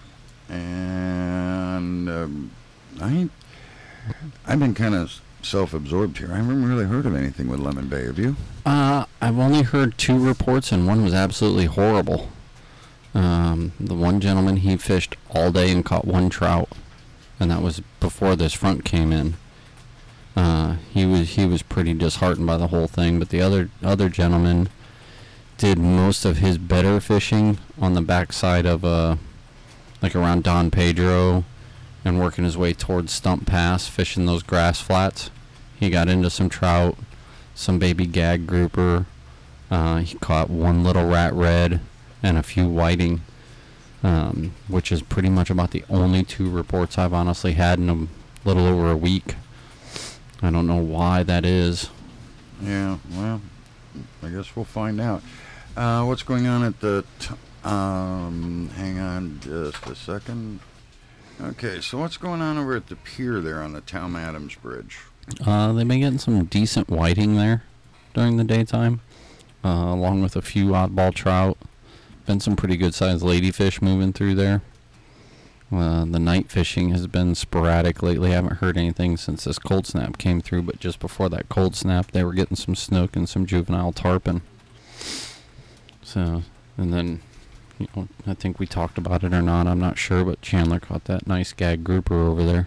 And um, I, I've been kind of self-absorbed here. I haven't really heard of anything with Lemon Bay. Have you? Uh, I've only heard two reports, and one was absolutely horrible. Um, the one gentleman, he fished all day and caught one trout, and that was before this front came in. Uh, he was he was pretty disheartened by the whole thing, but the other other gentleman did most of his better fishing on the backside of uh, like around Don Pedro, and working his way towards Stump Pass, fishing those grass flats. He got into some trout, some baby gag grouper. Uh, he caught one little rat red and a few whiting, um, which is pretty much about the only two reports I've honestly had in a little over a week. I don't know why that is. Yeah, well, I guess we'll find out. Uh, what's going on at the... T- um, hang on just a second. Okay, so what's going on over at the pier there on the Tom Adams Bridge? Uh, they've been getting some decent whiting there during the daytime, uh, along with a few oddball trout. Been some pretty good sized ladyfish moving through there. Uh, the night fishing has been sporadic lately. I haven't heard anything since this cold snap came through, but just before that cold snap, they were getting some snook and some juvenile tarpon. So, and then, you know, I think we talked about it or not, I'm not sure, but Chandler caught that nice gag grouper over there.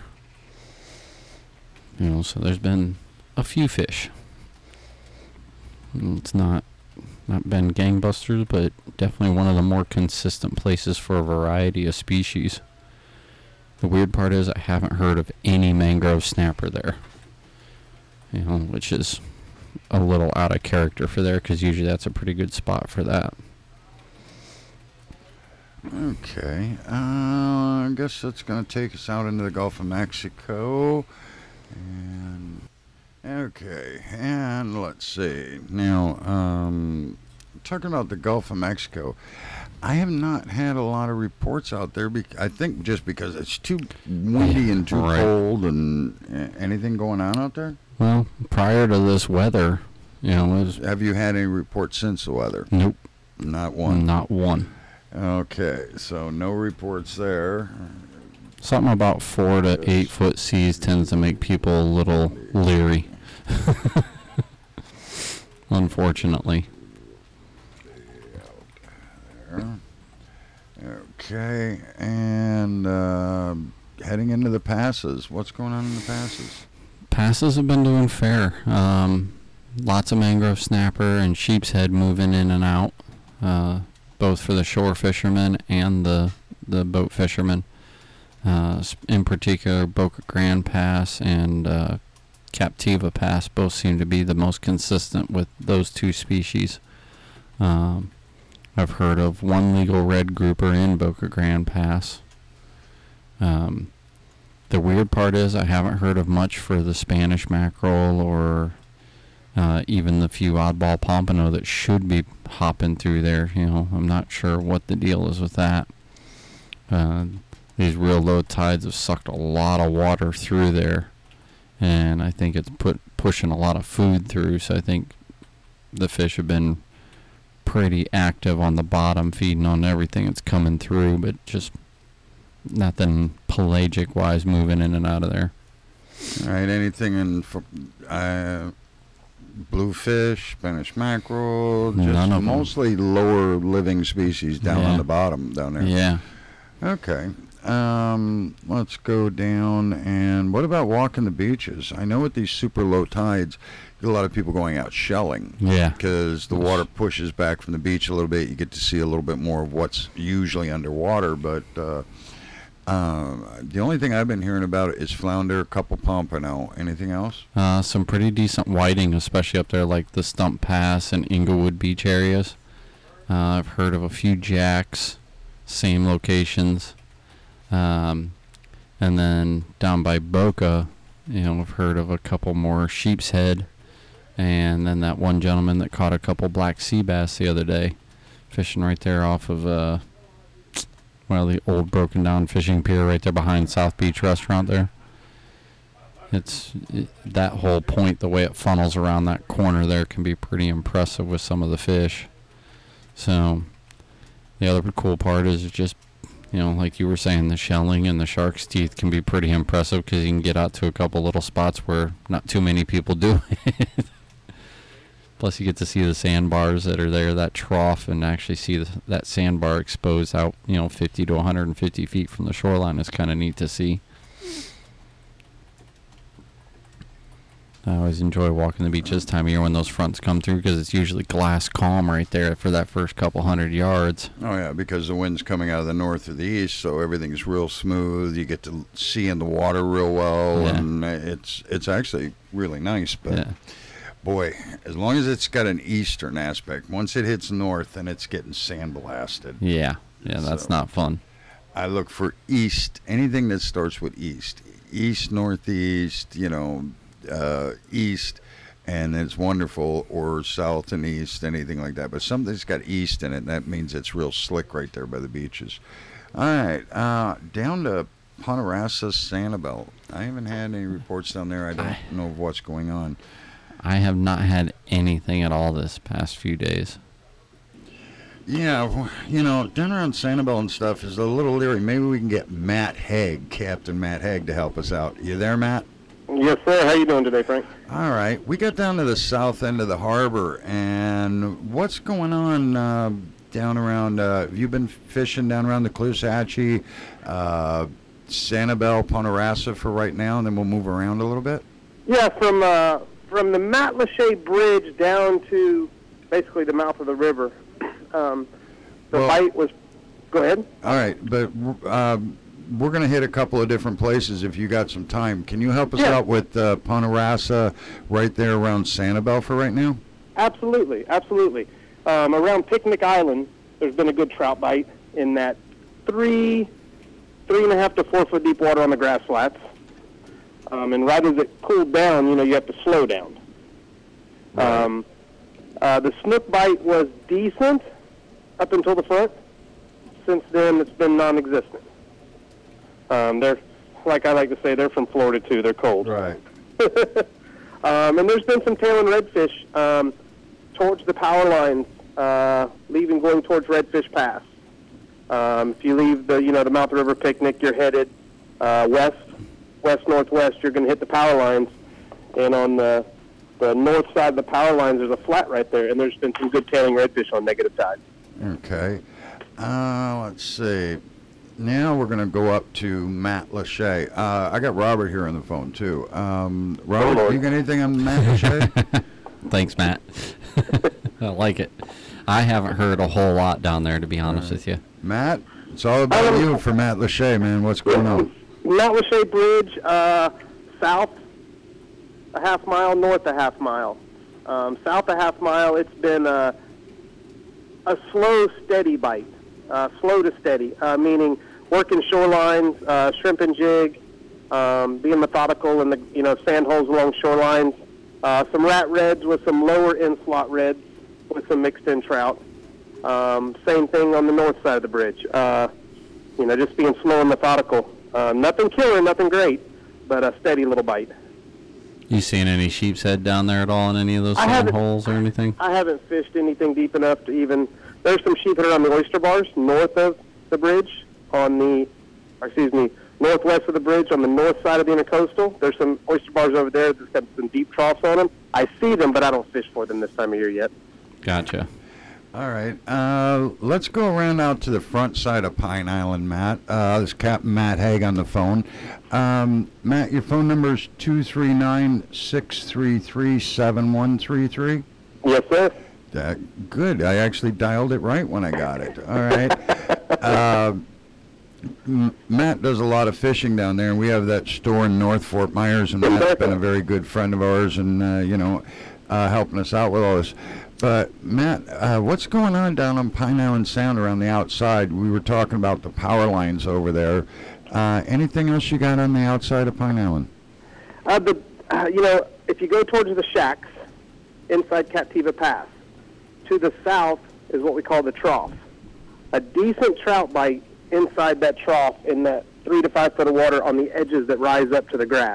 You know, so there's been a few fish. And it's not not been gangbusters, but definitely one of the more consistent places for a variety of species. The weird part is I haven't heard of any mangrove snapper there. You know, which is a little out of character for there, because usually that's a pretty good spot for that. Okay, uh, I guess that's going to take us out into the Gulf of Mexico. And, okay, and let's see. Now, um, talking about the Gulf of Mexico, I have not had a lot of reports out there. Bec- I think just because it's too windy and too Right. cold, and uh, anything going on out there? Well, prior to this weather, you know, it was, Have you had any reports since the weather? nope, Not one. not one. Okay, so no reports there. Something about four to eight foot seas tends to make people a little leery. Unfortunately. There. Okay, and uh, heading into the passes. What's going on in the passes? Passes have been doing fair. Um, lots of mangrove snapper and sheep's head moving in and out, uh, both for the shore fishermen and the, the boat fishermen. Uh, s- in particular, Boca Grande Pass and uh, Captiva Pass both seem to be the most consistent with those two species. Um, I've heard of one legal red grouper in Boca Grande Pass. Um, the weird part is I haven't heard of much for the Spanish mackerel or uh, even the few oddball pompano that should be hopping through there. You know, I'm not sure what the deal is with that. Uh, these real low tides have sucked a lot of water through there, and I think it's put pushing a lot of food through. So I think the fish have been pretty active on the bottom, feeding on everything that's coming through, but just nothing pelagic wise moving in and out of there. All right, anything in f- uh, bluefish, Spanish mackerel, just None of 'em. mostly lower living species down Yeah. on the bottom down there. Yeah. Okay. Um, let's go down. And what about walking the beaches? I know with these super low tides, you get a lot of people going out shelling Yeah. because the water pushes back from the beach a little bit. You get to see a little bit more of what's usually underwater. But uh, uh, the only thing I've been hearing about is flounder, a couple pompano. Anything else? Uh, some pretty decent whiting, especially up there like the Stump Pass and Inglewood Beach areas. Uh, I've heard of a few jacks, same locations. Um, and then down by Boca, you know, I've heard of a couple more sheep's head. And then that one gentleman that caught a couple black sea bass the other day, fishing right there off of, uh, well, the old broken down fishing pier right there behind South Beach Restaurant there. It's it, that whole point, the way it funnels around that corner there can be pretty impressive with some of the fish. So the other cool part is just, you know, like you were saying, the shelling and the shark's teeth can be pretty impressive because you can get out to a couple little spots where not too many people do it. Plus you get to see the sandbars that are there, that trough, and actually see the, that sandbar exposed out, you know, fifty to one hundred fifty feet from the shoreline. Is kind of neat to see. I always enjoy walking the beach this time of year when those fronts come through because it's usually glass calm right there for that first couple hundred yards. Oh, yeah, because the wind's coming out of the north or the east, so everything's real smooth. You get to see in the water real well, Yeah. and it's it's actually really nice. But, Yeah. boy, as long as it's got an eastern aspect, once it hits north, then it's getting sandblasted. Yeah, yeah, that's So- not fun. I look for east, anything that starts with east. East, northeast, you know, uh, east, and it's wonderful, or south and east, anything like that. But something that's got east in it, that means it's real slick right there by the beaches. All right, uh, down to Ponderosa, Sanibel. I haven't had any reports down there. I don't I- know of what's going on. I have not had anything at all this past few days. Yeah, w- you know, down around Sanibel and stuff is a little leery. Maybe we can get Matt Haig, Captain Matt Haig, to help us out. You there, Matt? Yes, sir. How you doing today, Frank? All right, we got down to the south end of the harbor, and what's going on uh, down around? Uh, have you been fishing down around the Caloosahatchee, uh, Sanibel, Ponderosa for right now, and then we'll move around a little bit? Yeah, from uh, from the Matlacha Bridge down to basically the mouth of the river. Um, the Well- bite was. Go ahead. All right, but uh, we're going to hit a couple of different places if you got some time. Can you help us Yeah. out with uh, Ponderosa right there around Sanibel for right now? Absolutely, absolutely. Um, around Picnic Island, there's been a good trout bite in that three, three and a half to four foot deep water on the grass flats. Um, and right as it cooled down, you know, you have to slow down. Right. Um, uh, the snook bite was decent up until the front. Since then, it's been non-existent. Um, they're, like I like to say, they're from Florida too. They're cold. Right. Um, and there's been some tail and redfish um, towards the power lines, uh, leaving going towards Redfish Pass. Um, if you leave the you know the Mouth River Picnic, you're headed uh, west, west northwest. You're going to hit the power lines, and on the the north side of the power lines, there's a flat right there, and there's been some good tailing redfish on negative tide. Okay. Uh, let's see. Now we're going to go up to Matt Lachey. Uh, I got Robert here on the phone, too. Um, Robert, Lord. you got anything on Matt Lachey? Thanks, Matt. I like it. I haven't heard a whole lot down there, to be honest with you. Matt, It's all about Um, you for Matt Lachey, man. What's going on? Mount Lachey Bridge, uh, south a half mile, north a half mile. Um, south a half mile, it's been uh, a slow, steady bite. Uh, slow to steady, uh, meaning working shorelines, uh, shrimp and jig, um, being methodical in the you know sand holes along shorelines. Uh, some rat reds with some lower in slot reds with some mixed in trout. Um, same thing on the north side of the bridge. Uh, you know, just being slow and methodical. Uh, nothing killer, nothing great, but a steady little bite. You seen any sheep's head down there at all in any of those I sand haven't- holes or anything? I haven't fished anything deep enough to even. There's some sheephead on the oyster bars north of the bridge, on the, or excuse me, northwest of the bridge on the north side of the intercoastal. There's some oyster bars over there that's got some deep troughs on them. I see them, but I don't fish for them this time of year yet. Gotcha. All right. Uh, let's go around out to the front side of Pine Island, Matt. Uh, this is Captain Matt Haig on the phone. Um, Matt, your phone number is two three nine, six three three, seven one three three. Yes, sir. Uh, good. I actually dialed it right when I got it. All right. uh, M- Matt does a lot of fishing down there, and we have that store in North Fort Myers, and Matt's been a very good friend of ours, and uh, you know, uh, helping us out with all this. But Matt, uh, what's going on down on Pine Island Sound around the outside? We were talking about the power lines over there. Uh, anything else you got on the outside of Pine Island? Uh, the, uh, you know, if you go towards the shacks inside Captiva Pass, to the south is what we call the trough. A decent trout bite inside that trough in that three to five foot of water on the edges that rise up to the grass.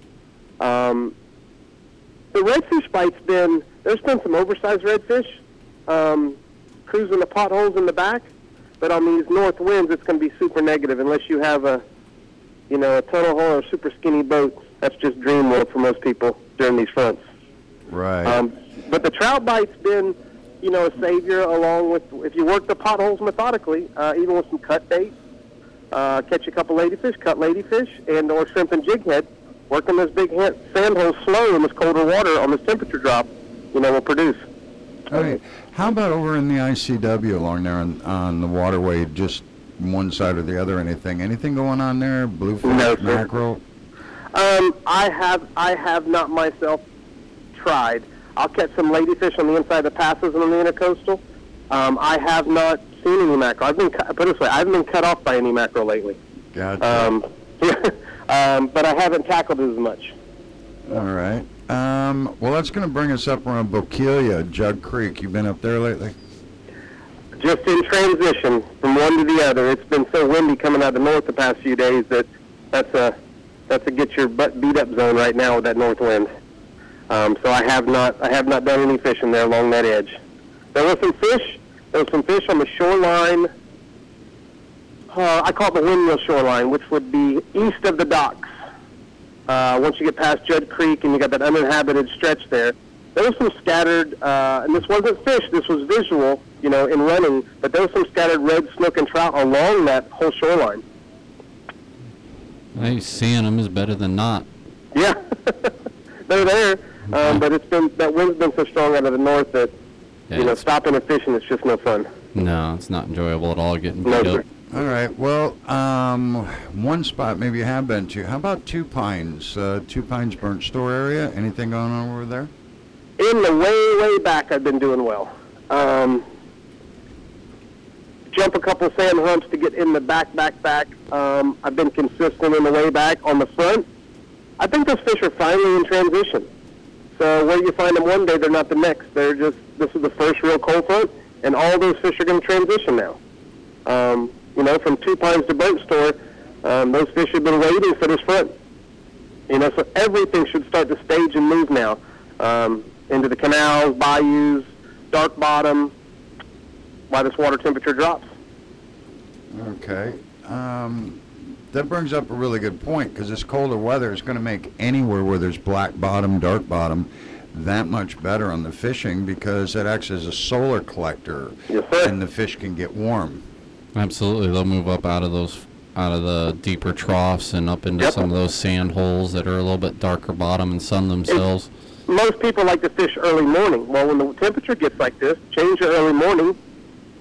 Um, the redfish bite's been, there's been some oversized redfish um, cruising the potholes in the back, but on these north winds it's going to be super negative unless you have a, you know, a tunnel hole or super skinny boat. That's just dream world for most people during these fronts. Right. Um, but the trout bite's been, you know, a savior along with, if you work the potholes methodically, uh, even with some cut bait, uh, catch a couple ladyfish, cut ladyfish, and or shrimp and jig head, working those big hand, sand holes slow in this colder water on this temperature drop, you know, will produce. All right. How about over in the I C W along there on, on the waterway, just one side or the other, anything? Anything going on there? Bluefish, No, sir. mackerel? Um, I have, I have not myself tried. I'll catch some ladyfish on the inside of the passes and on the intercoastal. Um, I have not seen any mackerel. I've been, cut, put it this way, I haven't been cut off by any mackerel lately. Gotcha. Um, um, but I haven't tackled it as much. All right. Um, well, that's going to bring us up around Bokeelia, Jug Creek. You been up there lately? Just in transition from one to the other. It's been so windy coming out of the north the past few days that that's a that's a get your butt beat up zone right now with that north wind. Um, so I have not I have not done any fishing there along that edge. There was some fish. There was some fish on the shoreline. Uh, I call it the windmill shoreline, which would be east of the docks. Uh, once you get past Judd Creek and you got that uninhabited stretch there, there was some scattered, uh, and this wasn't fish, this was visual, you know, in running, but there was some scattered red snook and trout along that whole shoreline. Hey, seeing them is better than not. Yeah, they're there, um, but it's been, that wind's been so strong out of the north that, Yeah, you know, it's- stopping and fishing is just no fun. No, it's not enjoyable at all getting No, beat sir. up. All right. Well, um, one spot maybe you have been to. How about Two Pines? Uh, Two Pines Burnt Store area? Anything going on over there? In the way, way back, I've been doing well. Um, jump a couple of sand humps to get in the back, back, back. Um, I've been consistent in the way back. On the front, I think those fish are finally in transition. So where you find them one day, they're not the next. They're just, this is the first real cold front, and all those fish are going to transition now. Um, you know, from Two Pines to Burnt Store, um, those fish have been waiting for this front. You know, so everything should start to stage and move now. Um, into the canals, bayous, dark bottom, while this water temperature drops. Okay. Um, that brings up a really good point, because this colder weather is going to make anywhere where there's black bottom, dark bottom, that much better on the fishing, because it acts as a solar collector, Yes, sir. and the fish can get warm. Absolutely, they'll move up out of those, out of the deeper troughs and up into Yep. some of those sand holes that are a little bit darker bottom and sun themselves. Most people like to fish early morning. Well, when the temperature gets like this, change your early morning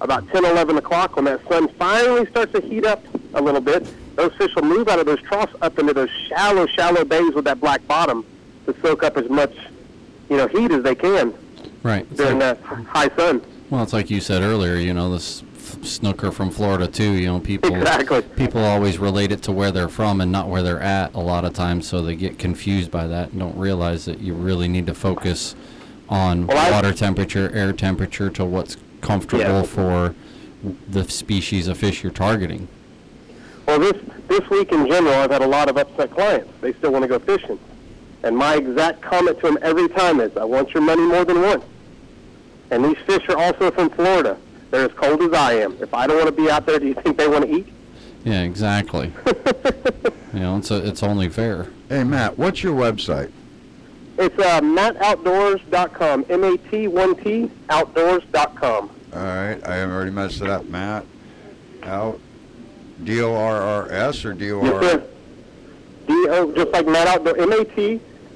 about ten, eleven o'clock, when that sun finally starts to heat up a little bit, those fish will move out of those troughs up into those shallow, shallow bays with that black bottom to soak up as much, you know, heat as they can Right. It's during like- that high sun. well, it's like you said earlier, you know, this f- snooker from Florida too, you know, people Exactly. people always relate it to where they're from and not where they're at a lot of times, so they get confused by that and don't realize that you really need to focus on Well, I- water temperature, air temperature to what's comfortable Yeah. for the species of fish you're targeting. Well, this this week in general, I've had a lot of upset clients. They still want to go fishing. And my exact comment to them every time is, I want your money more than once. And these fish are also from Florida. They're as cold as I am. If I don't want to be out there, do you think they want to eat? Yeah, exactly. You know, it's a, it's only fair. Hey, Matt, what's your website? It's uh, matt outdoors dot com, M A T one T, outdoors dot com. All right, I have already messed it up. Matt, out, D O R R S or D O Yes, R? sir. D O, just like Matt Outdoors, M A T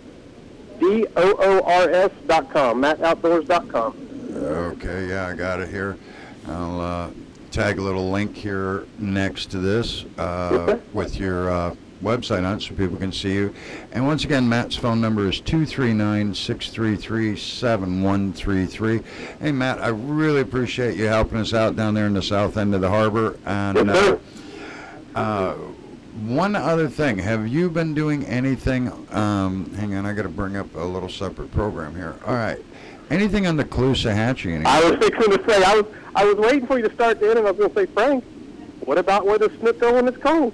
D O O R S dot com, matt outdoors dot com. Okay, yeah, I got it here. I'll uh, tag a little link here next to this uh, with your uh, website on it so people can see you. And once again, Matt's phone number is two three nine, six three three, seven one three three. Hey, Matt, I really appreciate you helping us out down there in the south end of the harbor. And Yes, uh, sir. uh, one other thing, have you been doing anything, um, hang on, I got to bring up a little separate program here. All right. Anything on the Caloosahatchee anymore? I was fixing to say, I was, I was waiting for you to start the end, and I was going to say, Frank, what about where the snook go when it's cold?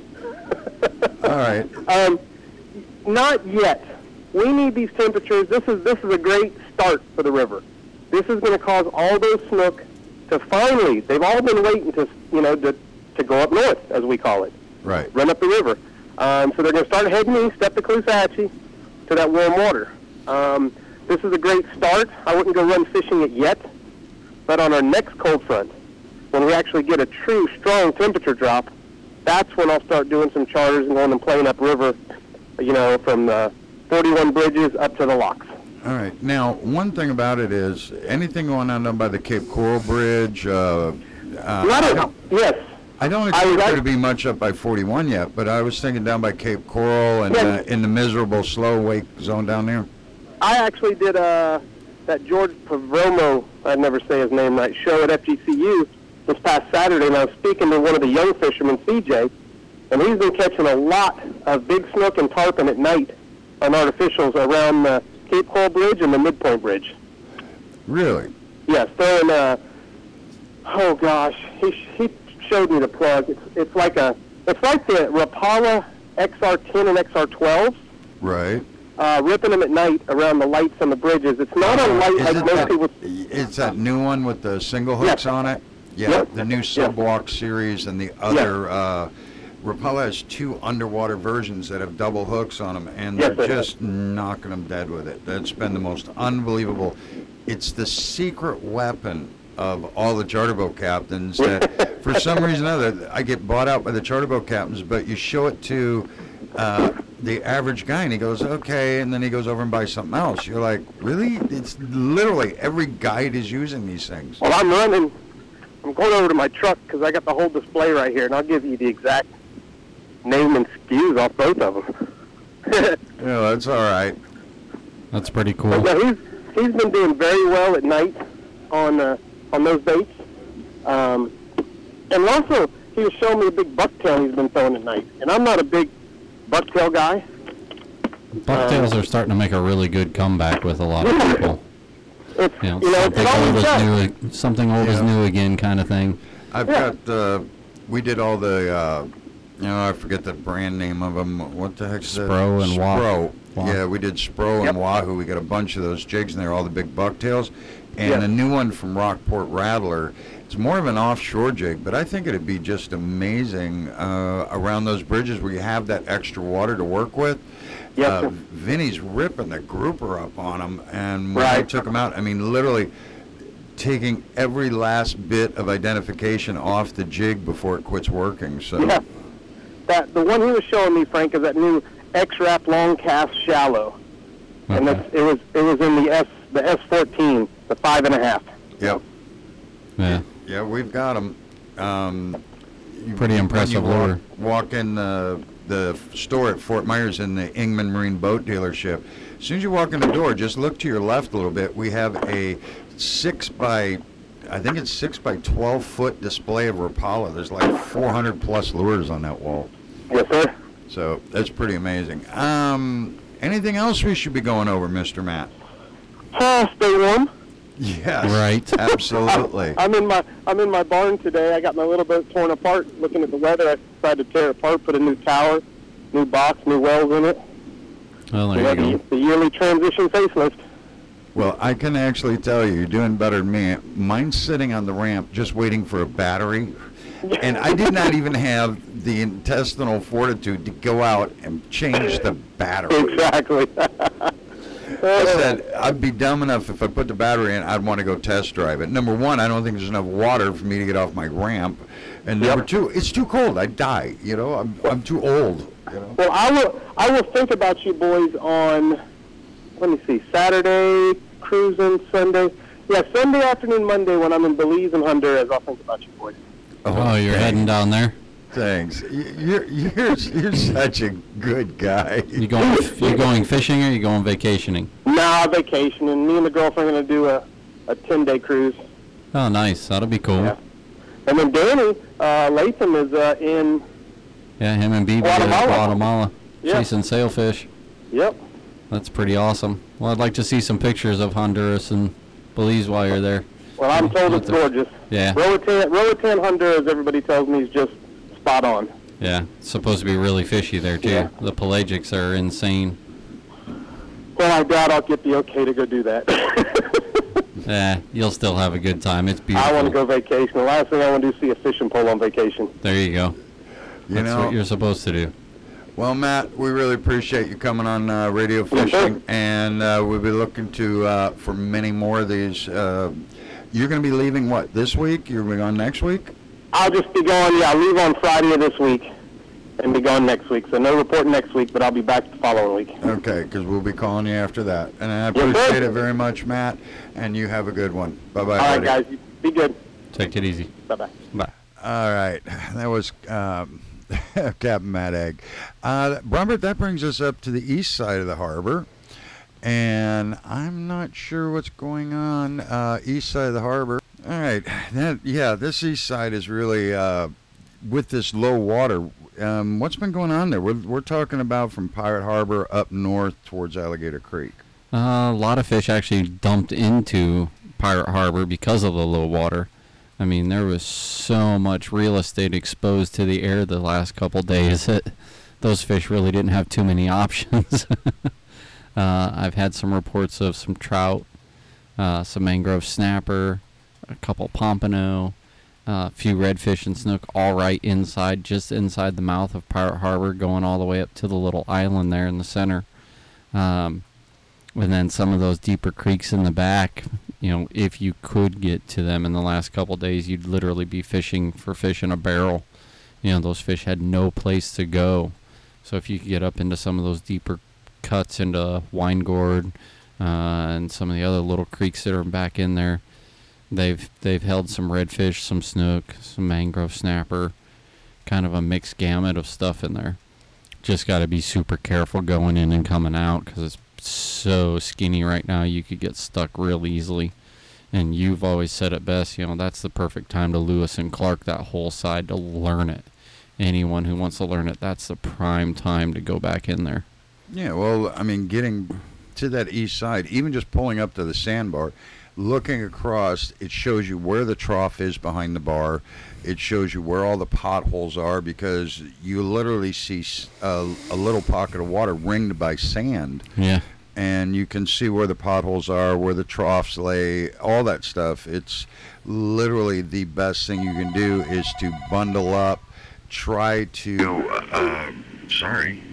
All right. Um, not yet. We need these temperatures. This is this is a great start for the river. This is going to cause all those snook to finally. They've all been waiting to you know to to go up north, as we call it, Right. run up the river. Um, so they're going to start heading east up the Caloosahatchee to that warm water. Um, this is a great start. I wouldn't go run fishing it yet, but on our next cold front, when we actually get a true strong temperature drop, that's when I'll start doing some charters and going and playing upriver, you know, from the forty-one bridges up to the locks. All right. Now, one thing about it is anything going on down by the Cape Coral Bridge. Uh, uh, Not I a, don't, yes, I don't I expect was there act- to be much up by forty-one yet, but I was thinking down by Cape Coral and Yeah. uh, in the miserable slow wake zone down there. I actually did uh, that George Pavromo, I'd never say his name right, show at F G C U this past Saturday, and I was speaking to one of the young fishermen, C J, and he's been catching a lot of big snook and tarpon at night on artificials around the Cape Coral Bridge and the Midpoint Bridge. Really? Yes, throwing, uh, oh gosh, he, sh- he showed me the plug. It's, it's like a, it's like the Rapala X R ten and X R twelve. Right. Uh, ripping them at night around the lights on the bridges. It's not a light Is like it most that, people. it's that new one with the single hooks Yes. on it? Yeah, Yep. the new Subwalk series and the other. Uh, Rapala has two underwater versions that have double hooks on them, and Yes, they're it just knocking them dead with it. That's been the most unbelievable. It's the secret weapon of all the charter boat captains that, for some reason or other, I get bought out by the charter boat captains, but you show it to uh, the average guy, and he goes, okay, and then he goes over and buys something else. You're like, really? It's literally every guide is using these things. Well, I'm running. I'm going over to my truck because I got the whole display right here, and I'll give you the exact name and S K Us off both of them. Yeah, that's all right. That's pretty But cool. yeah, he's he's been doing very well at night on uh, on those baits. Um, and also, he was showing me a big bucktail he's been throwing at night, and I'm not a big bucktail guy. Bucktails are starting to make a really good comeback with a lot of Yeah. people. It's You know, you know it's something always old is done. new, something old is Yeah. new again, kind of thing. I've Yeah. got, uh, we did all the, uh, you know, I forget the brand name of them. What the heck's that? Spro and Wah- Spro. Wah- Yeah, we did Spro and Yep. Wahoo. We got a bunch of those jigs, and they're all the big bucktails. And Yes. the new one from Rockport Rattler, it's more of an offshore jig, but I think it'd be just amazing uh, around those bridges where you have that extra water to work with. Yes, uh, sir. Vinny's ripping the grouper up on them, and when I Right. took them out, I mean, literally taking every last bit of identification off the jig before it quits working. So Yeah, that the one he was showing me, Frank, is that new X-Rap long cast shallow, and Okay. that's, it was it was in the S the S fourteen, the five and a half. yep, Yeah. Yeah, we've got them. Um, you- Pretty when impressive you walk, lure. Walk in the the store at Fort Myers in the Ingman Marine Boat Dealership. As soon as you walk in the door, just look to your left a little bit. We have a six by, I think it's six by twelve foot display of Rapala. There's like four hundred plus lures on that wall. Yes, sir. So that's pretty amazing. Um, anything else we should be going over, Mister Matt? Uh, stay warm. Yes. Right. Absolutely. I'm in my I'm in my barn today. I got my little boat torn apart. Looking at the weather, I decided to tear it apart, put a new tower, new box, new wells in it. Well, there Yeah, you go. the, the yearly transition facelift. Well, I can actually tell you, you're doing better than me. Mine's sitting on the ramp just waiting for a battery. And I did not even have the intestinal fortitude to go out and change the battery. Exactly. I said, I'd be dumb enough if I put the battery in, I'd want to go test drive it. Number one, I don't think there's enough water for me to get off my ramp. And number Yep. two, it's too cold. I'd die. You know, I'm, I'm too old. You know? Well, I will. I will think about you boys on. Let me see. Saturday cruising. Sunday. Yeah, Sunday afternoon, Monday when I'm in Belize and Honduras. I'll think about you boys. Oh, you're thanks. heading down there? Thanks. Y- You're, you're, you're such a good guy. You going you going fishing or you going vacationing? Nah, vacation, and me and the girlfriend are gonna do a a ten day cruise. Oh, nice. That'll be cool. Yeah. And then Danny uh, Latham is uh, in. Yeah, him and B B in Guatemala. Guatemala Yeah. chasing sailfish. Yep. That's pretty awesome. Well, I'd like to see some pictures of Honduras and Belize while you're there. Well, I'm told it's That's a- gorgeous. Yeah, Roatan, Roatan, Honduras. Everybody tells me is just spot on. yeah. It's supposed to be really fishy there too. Yeah. The pelagics are insane. Well, I doubt I'll get the okay to go do that. Yeah, you'll still have a good time. It's beautiful. I want to go vacation. The last thing I want to do is see a fishing pole on vacation. There you go. You That's know, what you're supposed to do. well, Matt, we really appreciate you coming on uh, Radio Yes, sir. Fishing, and uh, we'll be looking to uh, for many more of these. Uh, you're going to be leaving what this week? You're going to be gone next week? I'll just be going, yeah, I'll leave on Friday of this week and be gone next week. So no report next week, but I'll be back the following week. Okay, because we'll be calling you after that. And I Yes, sir. appreciate it very much, Matt, and you have a good one. Bye-bye, All right, buddy. guys. Be good. Take it easy. Bye-bye. Bye. All right, that was um, Captain Matt Egg. Uh, Robert, that brings us up to the east side of the harbor, and I'm not sure what's going on uh, east side of the harbor. All right, that yeah, this east side is really uh, with this low water. Um, what's been going on there? We're we're talking about from Pirate Harbor up north towards Alligator Creek. Uh, a lot of fish actually dumped into Pirate Harbor because of the low water. I mean, there was so much real estate exposed to the air the last couple days that those fish really didn't have too many options. uh, I've had some reports of some trout, uh, some mangrove snapper, a couple pompano, a few redfish and snook, all right inside, just inside the mouth of Pirate Harbor, going all the way up to the little island there in the center. Um, and then some of those deeper creeks in the back, you know, if you could get to them in the last couple days, you'd literally be fishing for fish in a barrel. You know, those fish had no place to go. So if you could get up into some of those deeper cuts into Wine Gourd uh, and some of the other little creeks that are back in there, they've they've held some redfish, some snook, some mangrove snapper, kind of a mixed gamut of stuff in there. Just got to be super careful going in and coming out because it's so skinny right now. You could get stuck real easily. And you've always said it best, you know, that's the perfect time to Lewis and Clark that whole side to learn it. Anyone who wants to learn it, that's the prime time to go back in there. Yeah, well, I mean, getting to that east side, even just pulling up to the sandbar, looking across, it shows you where the trough is behind the bar. It shows you where all the potholes are because you literally see s- a, a little pocket of water ringed by sand. Yeah. And you can see where the potholes are, where the troughs lay, all that stuff. It's literally the best thing you can do is to bundle up, try to, uh, sorry,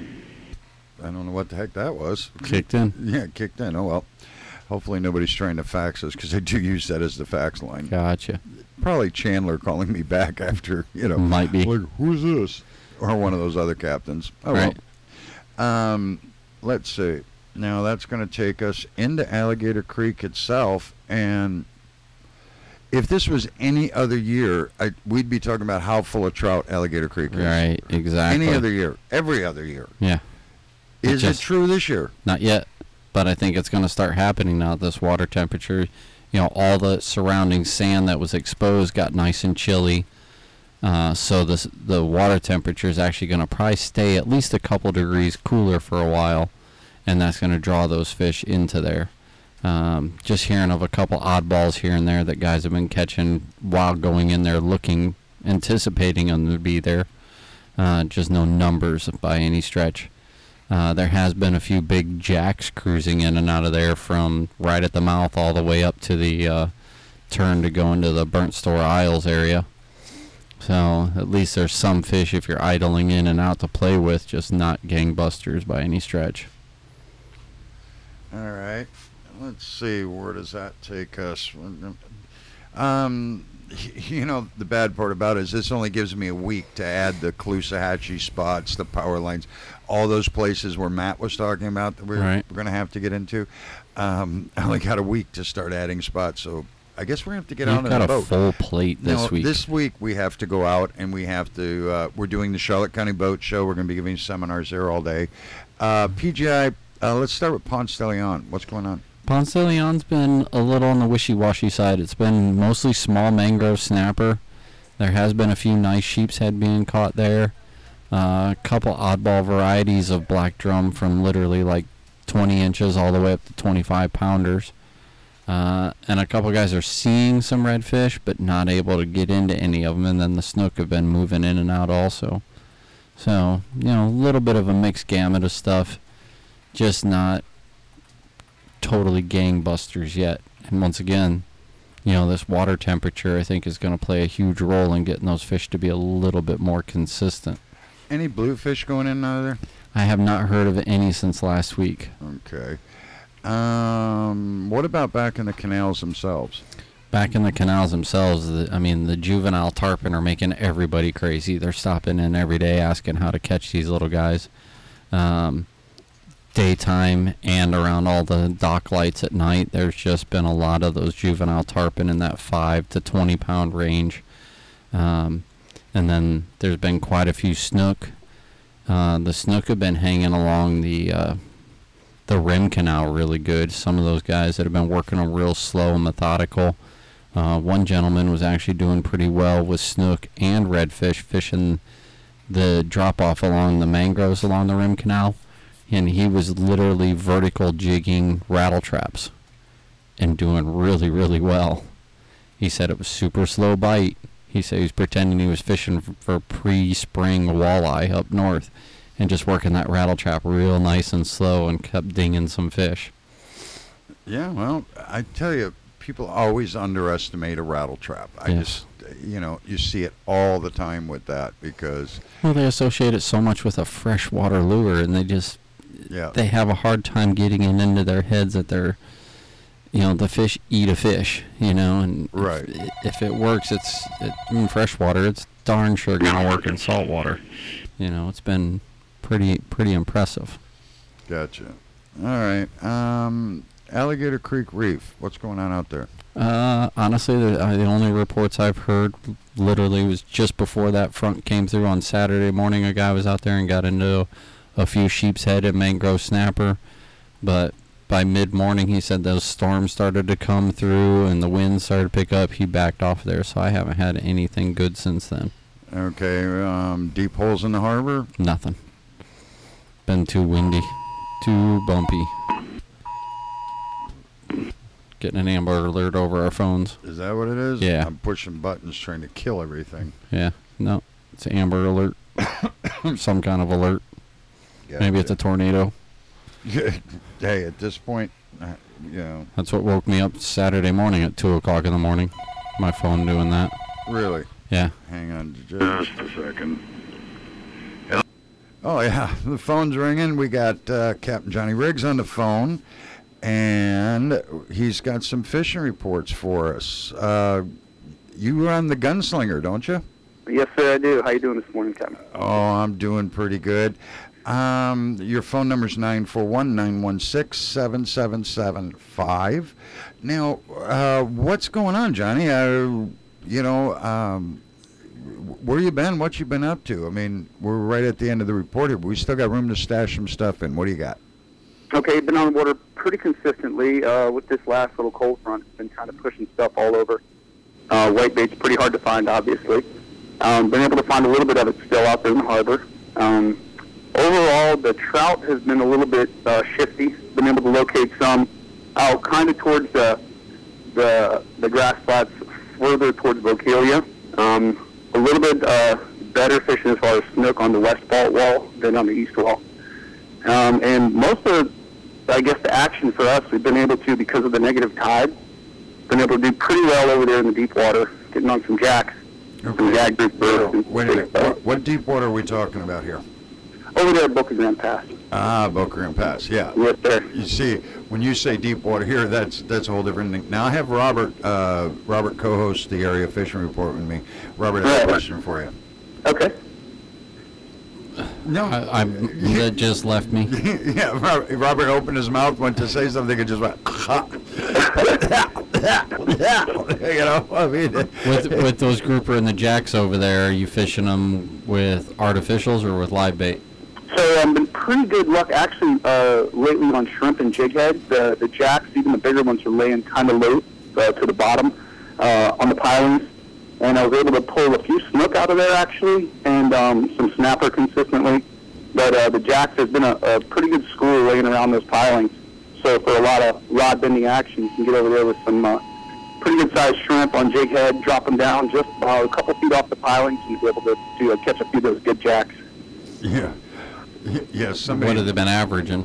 I don't know what the heck that was. Kicked in. Yeah, kicked in. Oh, well. Hopefully nobody's trying to fax us because I do use that as the fax line. Gotcha. Probably Chandler calling me back after, you know. Might be. Like, who's this? Or one of those other captains. Oh, Right. well. Um, let's see. Now that's going to take us into Alligator Creek itself, and if this was any other year, I, we'd be talking about how full of trout Alligator Creek is. Right, exactly. Any other year, every other year. Yeah. It Is just- it true this year? Not yet, but I think it's going to start happening now. This water temperature, you know, all the surrounding sand that was exposed got nice and chilly. Uh, so this, the water temperature is actually going to probably stay at least a couple degrees cooler for a while, and that's going to draw those fish into there. Um, just hearing of a couple oddballs here and there that guys have been catching while going in there looking, anticipating them to be there. Uh, just no numbers by any stretch. Uh, there has been a few big jacks cruising in and out of there from right at the mouth all the way up to the uh, turn to go into the Burnt Store Isles area. So at least there's some fish if you're idling in and out to play with, just not gangbusters by any stretch. All right. Let's see. Where does that take us? Um, you know, the bad part about it is this only gives me a week to add the Caloosahatchee spots, the power lines, all those places where Matt was talking about that we're, Right. we're going to have to get into. Um, I only got a week to start adding spots, so I guess we're going to have to get You've on got the a boat. full plate this No, week. This week we have to go out and we have to. Uh, we're doing the Charlotte County Boat Show. We're going to be giving seminars there all day. Uh, P G I. Uh, let's start with Ponce de Leon. What's going on? Ponce de Leon's been a little on the wishy-washy side. It's been mostly small mangrove snapper. There has been a few nice sheep's head being caught there. Uh, a couple oddball varieties of black drum from literally like twenty inches all the way up to twenty-five pounders. Uh, and a couple guys are seeing some redfish, but not able to get into any of them. And then the snook have been moving in and out also. So, you know, a little bit of a mixed gamut of stuff. Just not totally gangbusters yet. And once again, you know, this water temperature I think is going to play a huge role in getting those fish to be a little bit more consistent. Any bluefish going in out of there? I have not heard of any since last week. Okay. Um, what about back in the canals themselves? Back in the canals themselves, the, I mean, the juvenile tarpon are making everybody crazy. They're stopping in every day asking how to catch these little guys. Um, daytime and around all the dock lights at night, there's just been a lot of those juvenile tarpon in that five to twenty pound range. Um, and then there's been quite a few snook. Uh, the snook have been hanging along the uh, the rim canal really good. Some of those guys that have been working them real slow and methodical. Uh, one gentleman was actually doing pretty well with snook and redfish fishing the drop off along the mangroves along the rim canal, and he was literally vertical jigging rattle traps and doing really, really well. He said it was super slow bite. He said he was pretending he was fishing f- for pre-spring walleye up north and just working that rattle trap real nice and slow and kept dinging some fish. Yeah, well, I tell you, people always underestimate a rattle trap. I Yes. just, you know, you see it all the time with that because, Well, they associate it so much with a freshwater lure, and they just yeah, they have a hard time getting it into their heads that they're, you know, the fish eat a fish, you know, and Right. if, if it works, it's it, in freshwater, it's darn sure gonna work in saltwater. You know, it's been pretty pretty impressive. gotcha. All right. Um, Alligator Creek Reef. What's going on out there? Uh, honestly, the, uh, the only reports I've heard literally was just before that front came through on Saturday morning. A guy was out there and got into a few sheep's head and mangrove snapper, but by mid-morning he said those storms started to come through and the wind started to pick up. He backed off there, so I haven't had anything good since then. Okay. Um, deep holes in the harbor. Nothing. Been too windy, too bumpy. Getting an Amber Alert over our phones. Is that what it is? Yeah. I'm pushing buttons trying to kill everything. Yeah, no, it's an Amber Alert. Some kind of alert. Maybe it's a tornado. Hey, at this point, uh, you know, That's what woke me up Saturday morning at two o'clock in the morning. My phone doing that. really. Yeah. Hang on just a second. Oh, yeah. The phone's ringing. We got uh, Captain Johnny Riggs on the phone, and he's got some fishing reports for us. Uh, you run the Gunslinger, don't you? Yes, sir, I do. How you doing this morning, Captain? Oh, I'm doing pretty good. Um, your phone number is nine four one, nine one six, seven seven seven five. Now, uh, what's going on, Johnny? Uh, you know, um, where you been? What you been up to? I mean, we're right at the end of the report here, but we still got room to stash some stuff in. What do you got? Okay, been on the water pretty consistently uh, with this last little cold front. It's been kind of pushing stuff all over. Uh, whitebait's pretty hard to find, obviously. Um, been able to find a little bit of it still out there in the harbor. Um, overall, the trout has been a little bit uh, shifty. Been able to locate some out kind of towards the the, the grass flats further towards Vocalia. Um, a little bit uh, better fishing as far as snook on the west fault wall than on the east wall. Um, and most of, I guess, the action for us, we've been able to, because of the negative tide, been able to do pretty well over there in the deep water, getting on some jacks, some Okay. gag group birds. and Wait a minute. stuff. What, what deep water are we talking about here? Over there at Boca Grande Pass. Ah, Boca Grande Pass. Yeah. Yes, sir. You see, when you say deep water here, that's that's a whole different thing. Now I have Robert. Uh, Robert co-hosts the area fishing report with me. Robert has a Right. question for you. Okay. No. I, I that just left me. Yeah, Robert, Robert opened his mouth, went to say something, and just went. You know, I mean. With with those grouper and the jacks over there, are you fishing them with artificials or with live bait? So I've um, been pretty good luck actually uh, lately on shrimp and jighead. The the jacks, even the bigger ones, are laying kind of low uh, to the bottom uh, on the pilings. And I was able to pull a few snook out of there actually, and um, some snapper consistently. But uh, the jacks, there's been a, a pretty good school laying around those pilings. So for a lot of rod bending action, you can get over there with some uh, pretty good sized shrimp on jig head, drop them down just uh, a couple feet off the pilings, and be able to, to uh, catch a few of those good jacks. Yeah. Y- Yes. Somebody. What have they been averaging?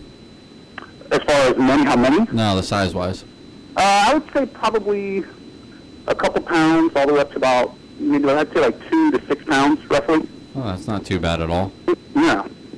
As far as money, how many? No, the size wise. Uh, I would say probably a couple pounds, all the way up to about, maybe I'd say like two to six pounds, roughly. Oh, that's not too bad at all. Yeah.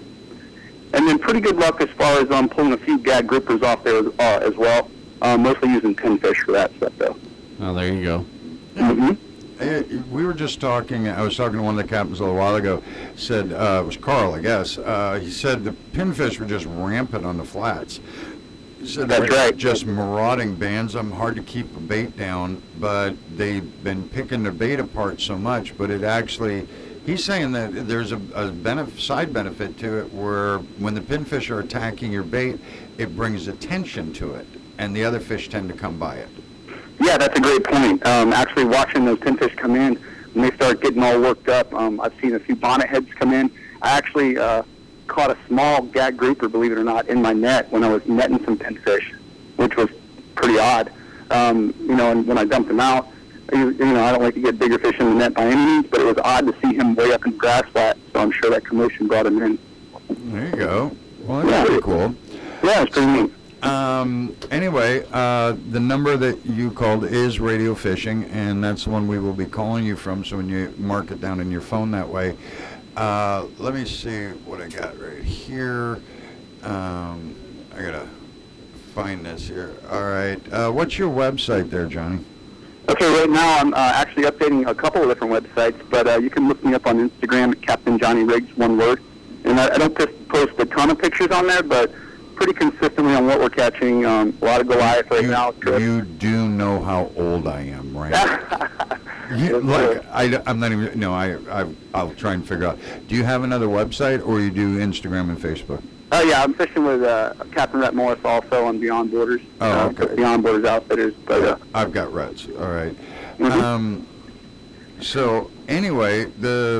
And then pretty good luck as far as um, pulling a few gag groupers off there uh, as well. Uh, mostly using pinfish for that stuff, though. Oh, there you go. Mm-hmm. Eh, we were just talking, I was talking to one of the captains a little while ago, said, uh, it was Carl, I guess, uh, he said the pinfish were just rampant on the flats. He said That's they're right. just marauding bands. I'm hard to keep a bait down, but they've been picking the bait apart so much, but it actually, he's saying that there's a, a benef- side benefit to it where when the pinfish are attacking your bait, it brings attention to it, and the other fish tend to come by it. Yeah, that's a great point. Um, actually, watching those pinfish come in, when they start getting all worked up, um, I've seen a few bonnet heads come in. I actually uh, caught a small gag grouper, believe it or not, in my net when I was netting some pinfish, which was pretty odd. Um, you know, and when I dumped him out, you, you know, I don't like to get bigger fish in the net by any means, but it was odd to see him way up in the grass flat, so I'm sure that commotion brought him in. There you go. Well, that's Yeah. pretty cool. Yeah, it's pretty neat. Um, anyway, uh, the number that you called is Radio Fishing, and that's the one we will be calling you from, so when you mark it down in your phone that way. Uh, let me see what I got right here. Um, I gotta find this here. All right. Uh, what's your website there, Johnny? Okay, right now I'm uh, actually updating a couple of different websites, but uh, you can look me up on Instagram at Captain Johnny Riggs, one word. And I, I don't just post a ton of pictures on there, but pretty consistently on what we're catching. Um, a lot of Goliath right you, now. you do know how old I am, right? You, Yes, like, sir. I, I'm not even, no, I, I, I'll try and figure out. Do you have another website, or you do Instagram and Facebook? Oh, yeah, I'm fishing with uh, Captain Rhett Morris also on Beyond Borders. Oh, uh, okay. Beyond Borders Outfitters. But, uh, I've got Reds. All right. Mhm. Um, so anyway, the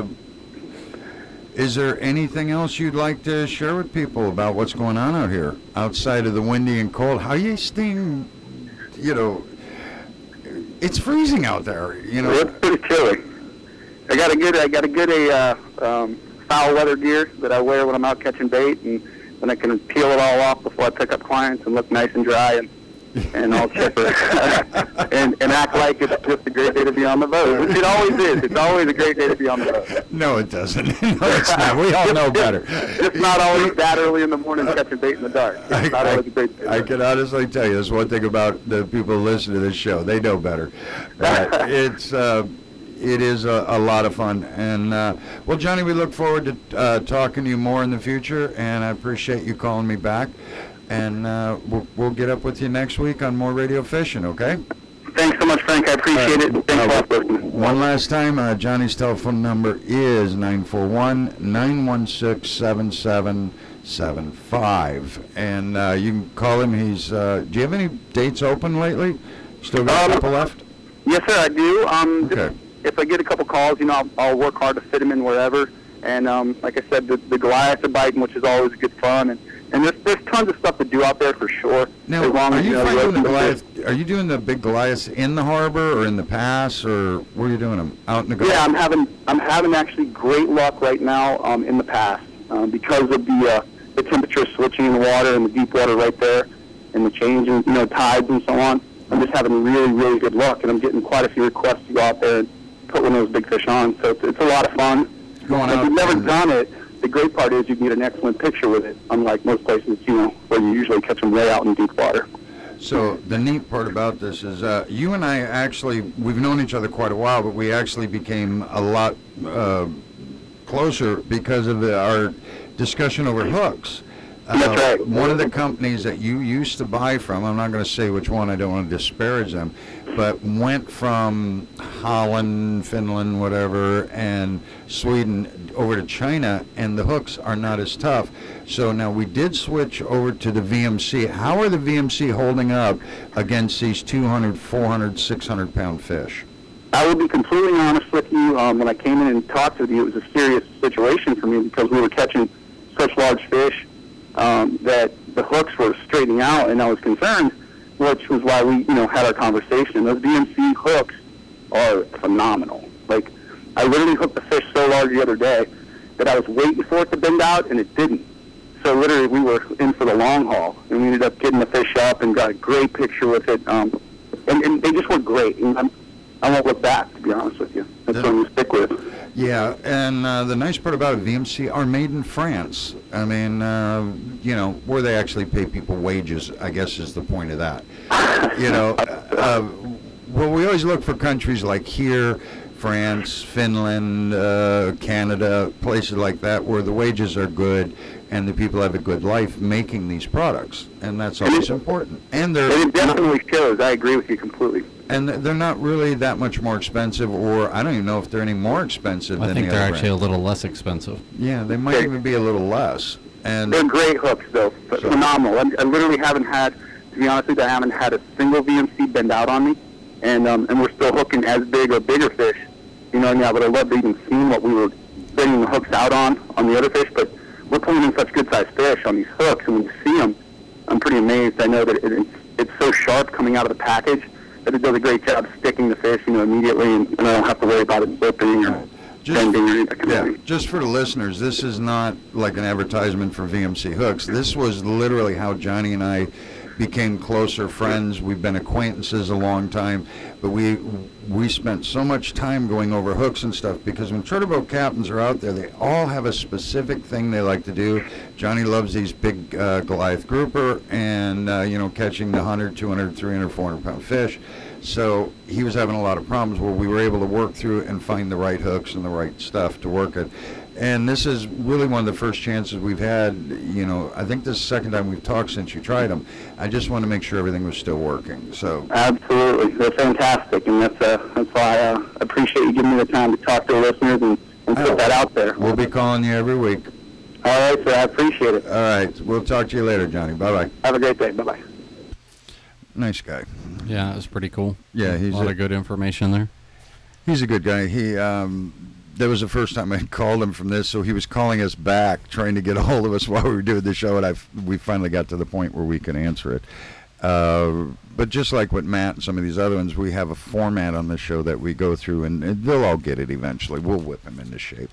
is there anything else you'd like to share with people about what's going on out here outside of the windy and cold? How you staying? You know, it's freezing out there. You know. it's pretty chilly. I got a good, I got a good a uh, um, foul weather gear that I wear when I'm out catching bait, and then I can peel it all off before I pick up clients and look nice and dry and and all chipper and and act like it's just a great day to be on the boat, which it always is. It's always a great day to be on the boat. No, it doesn't. No, it's not. We all know better. It's not always that early in the morning catching bait in the dark. It's I, not I, always a great day. I can honestly tell you, that's one thing about the people who listen to this show. They know better. But it's, uh, it is a, a lot of fun. And uh, well, Johnny, we look forward to uh, talking to you more in the future, and I appreciate you calling me back. And uh, we'll, we'll get up with you next week on more Radio Fishing, okay? Thanks so much, Frank. I appreciate Uh, it. Thanks uh, a lot for listening. One last time, uh, Johnny's telephone number is nine four one, nine one six, seven seven seven five. And uh, you can call him. He's. Uh, do you have any dates open lately? Still got Um, a couple left? Yes, sir, I do. Um, Okay. just, if I get a couple calls, you know, I'll, I'll work hard to fit them in wherever. And um, like I said, the, the Goliaths are biting, which is always good fun. And, and there's, there's tons of stuff to do out there for sure. Now, as long are as, you know, finding open the to Goliath? fish. Are you doing the big Goliaths in the harbor or in the pass, or where are you doing them? Out in the Gulf? Yeah, I'm having I'm having actually great luck right now um, in the past um, because of the uh, the temperature switching in the water and the deep water right there, and the change in you know tides and so on. I'm just having really really good luck, and I'm getting quite a few requests to go out there and put one of those big fish on. So it's, it's a lot of fun. Going If out you've never and- done it, the great part is you can get an excellent picture with it, unlike most places you know where you usually catch them way out in deep water. So the neat part about this is uh, you and I actually, we've known each other quite a while, but we actually became a lot uh, closer because of the, our discussion over hooks. Uh, That's right. One of the companies that you used to buy from, I'm not going to say which one, I don't want to disparage them, but went from Holland, Finland, whatever, and Sweden over to China, and the hooks are not as tough. So now we did switch over to the V M C. How are the V M C holding up against these two hundred, four hundred, six hundred pound fish? I will be completely honest with you. Um, when I came in and talked with you, it was a serious situation for me because we were catching such large fish um, that the hooks were straightening out, and I was concerned, which was why we, you know, had our conversation. Those V M C hooks are phenomenal. Like, I literally hooked the fish so large the other day that I was waiting for it to bend out, and it didn't. So literally, we were in for the long haul, and we ended up getting the fish up and got a great picture with it. Um, and, and they just were great. And I'm, I won't look back, to be honest with you. That's what I'm going to stick with. Yeah, and uh, the nice part about it, V M C are made in France. I mean, uh, you know, where they actually pay people wages, I guess is the point of that. You know, uh, well, we always look for countries like here, France, Finland, uh, Canada, places like that, where the wages are good and the people have a good life making these products, and that's always important. And they're And it definitely shows. I agree with you completely. and they're not really that much more expensive, or I don't even know if they're any more expensive I than think the they're other actually a brands. little less expensive. Yeah, they might Okay. even be a little less. And They're great hooks, though. But So- phenomenal. I, I literally haven't had, to be honest with you, I haven't had a single V M C bend out on me. And um, and we're still hooking as big or bigger fish. You know, and yeah, but I love to even see what we were bending the hooks out on, on the other fish. But we're pulling in such good-sized fish on these hooks, and when you see them, I'm pretty amazed. I know that it, it's, it's so sharp coming out of the package that it does a great job sticking the fish, you know, immediately, and, and I don't have to worry about it slipping or just, bending or anything. yeah, just for the listeners, this is not like an advertisement for V M C hooks. This was literally how Johnny and I became closer friends. We've been acquaintances a long time, but we we spent so much time going over hooks and stuff because when charter boat captains are out there, they all have a specific thing they like to do. Johnny loves these big uh, Goliath grouper and, uh, you know, catching the one hundred, two hundred, three hundred, four hundred pound fish. So he was having a lot of problems where we were able to work through and find the right hooks and the right stuff to work it. And this is really one of the first chances we've had, you know, I think this is the second time we've talked since you tried them. I just want to make sure everything was still working, so. Absolutely. They're fantastic, and that's, uh, that's why I uh, appreciate you giving me the time to talk to the listeners and, and Oh. put that out there. We'll be calling you every week. All right, sir. I appreciate it. All right, we'll talk to you later, Johnny. Bye-bye. Have a great day. Bye-bye. Nice guy. Yeah, it was pretty cool. Yeah, he's a lot a, of good information there. he's a good guy. He, um, that was the first time I called him from this, so he was calling us back, trying to get a hold of us while we were doing the show, and I we finally got to the point where we can answer it. Uh, but just like with Matt and some of these other ones, we have a format on the show that we go through, and, and they'll all get it eventually. We'll whip them into shape.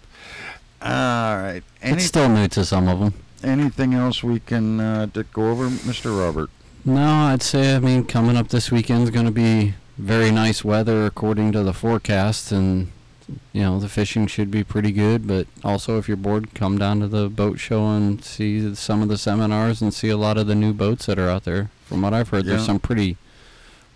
All right. Any, It's still new to some of them. anything else we can uh, to go over, Mister Robert? No, I'd say, I mean, coming up this weekend is going to be very nice weather according to the forecast, and, you know, the fishing should be pretty good. But also, if you're bored, come down to the boat show and see some of the seminars and see a lot of the new boats that are out there. From what I've heard, Yeah. there's some pretty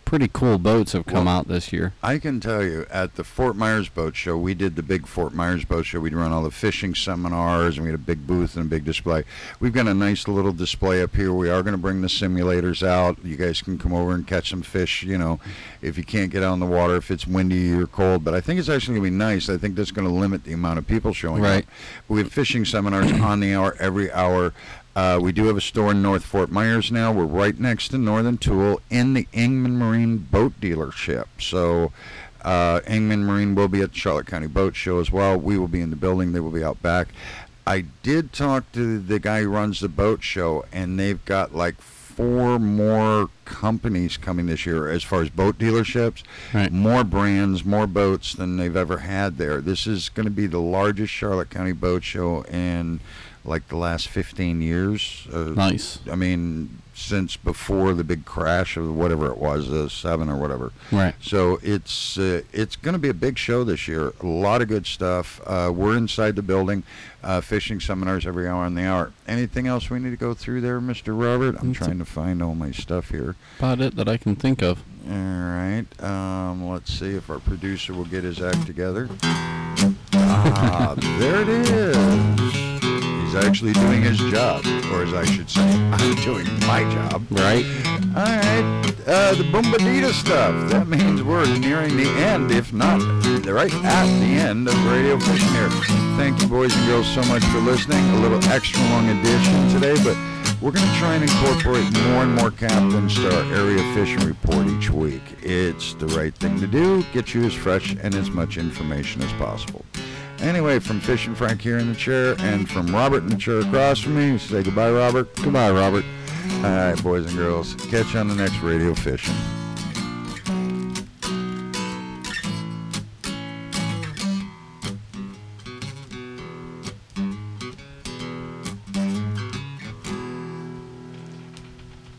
pretty cool boats have come Well, out this year. I can tell you, at the Fort Myers Boat Show, we did the big Fort Myers Boat Show. We'd run all the fishing seminars, and we had a big booth and a big display. We've got a nice little display up here. We are going to bring the simulators out. You guys can come over and catch some fish, you know, if you can't get out in the water, if it's windy or cold. But I think it's actually going to be nice. I think that's going to limit the amount of people showing Right. up. But we have fishing seminars on the hour, every hour. Uh, we do have a store in North Fort Myers now. We're right next to Northern Tool in the Ingman Marine Boat Dealership. So uh, Ingman Marine will be at the Charlotte County Boat Show as well. We will be in the building. They will be out back. I did talk to the guy who runs the boat show, and they've got like four more companies coming this year as far as boat dealerships. Right. More brands, more boats than they've ever had there. This is going to be the largest Charlotte County Boat Show in like the last fifteen years. Uh, Nice. I mean, since before the big crash of whatever it was, uh, seven or whatever. Right. So it's uh, it's going to be a big show this year. A lot of good stuff. Uh, we're inside the building, uh, fishing seminars every hour on the hour. Anything else we need to go through there, Mister Robert? I'm That's trying to find all my stuff here. About it that I can think of. All right. Um, let's see if our producer will get his act together. Ah, there it is. He's actually doing his job, or as I should say, I'm doing my job. Right. All right, uh, the Bombadita stuff. That means we're nearing the end, if not right at the end of Radio Fishing here. Thank you, boys and girls, so much for listening. A little extra long edition today, but we're going to try and incorporate more and more captains to our area fishing report each week. It's the right thing to do. Get you as fresh and as much information as possible. Anyway, from Fishing Frank here in the chair, and from Robert in the chair across from me, say goodbye, Robert. Goodbye, Robert. All right, boys and girls, catch you on the next Radio Fishing.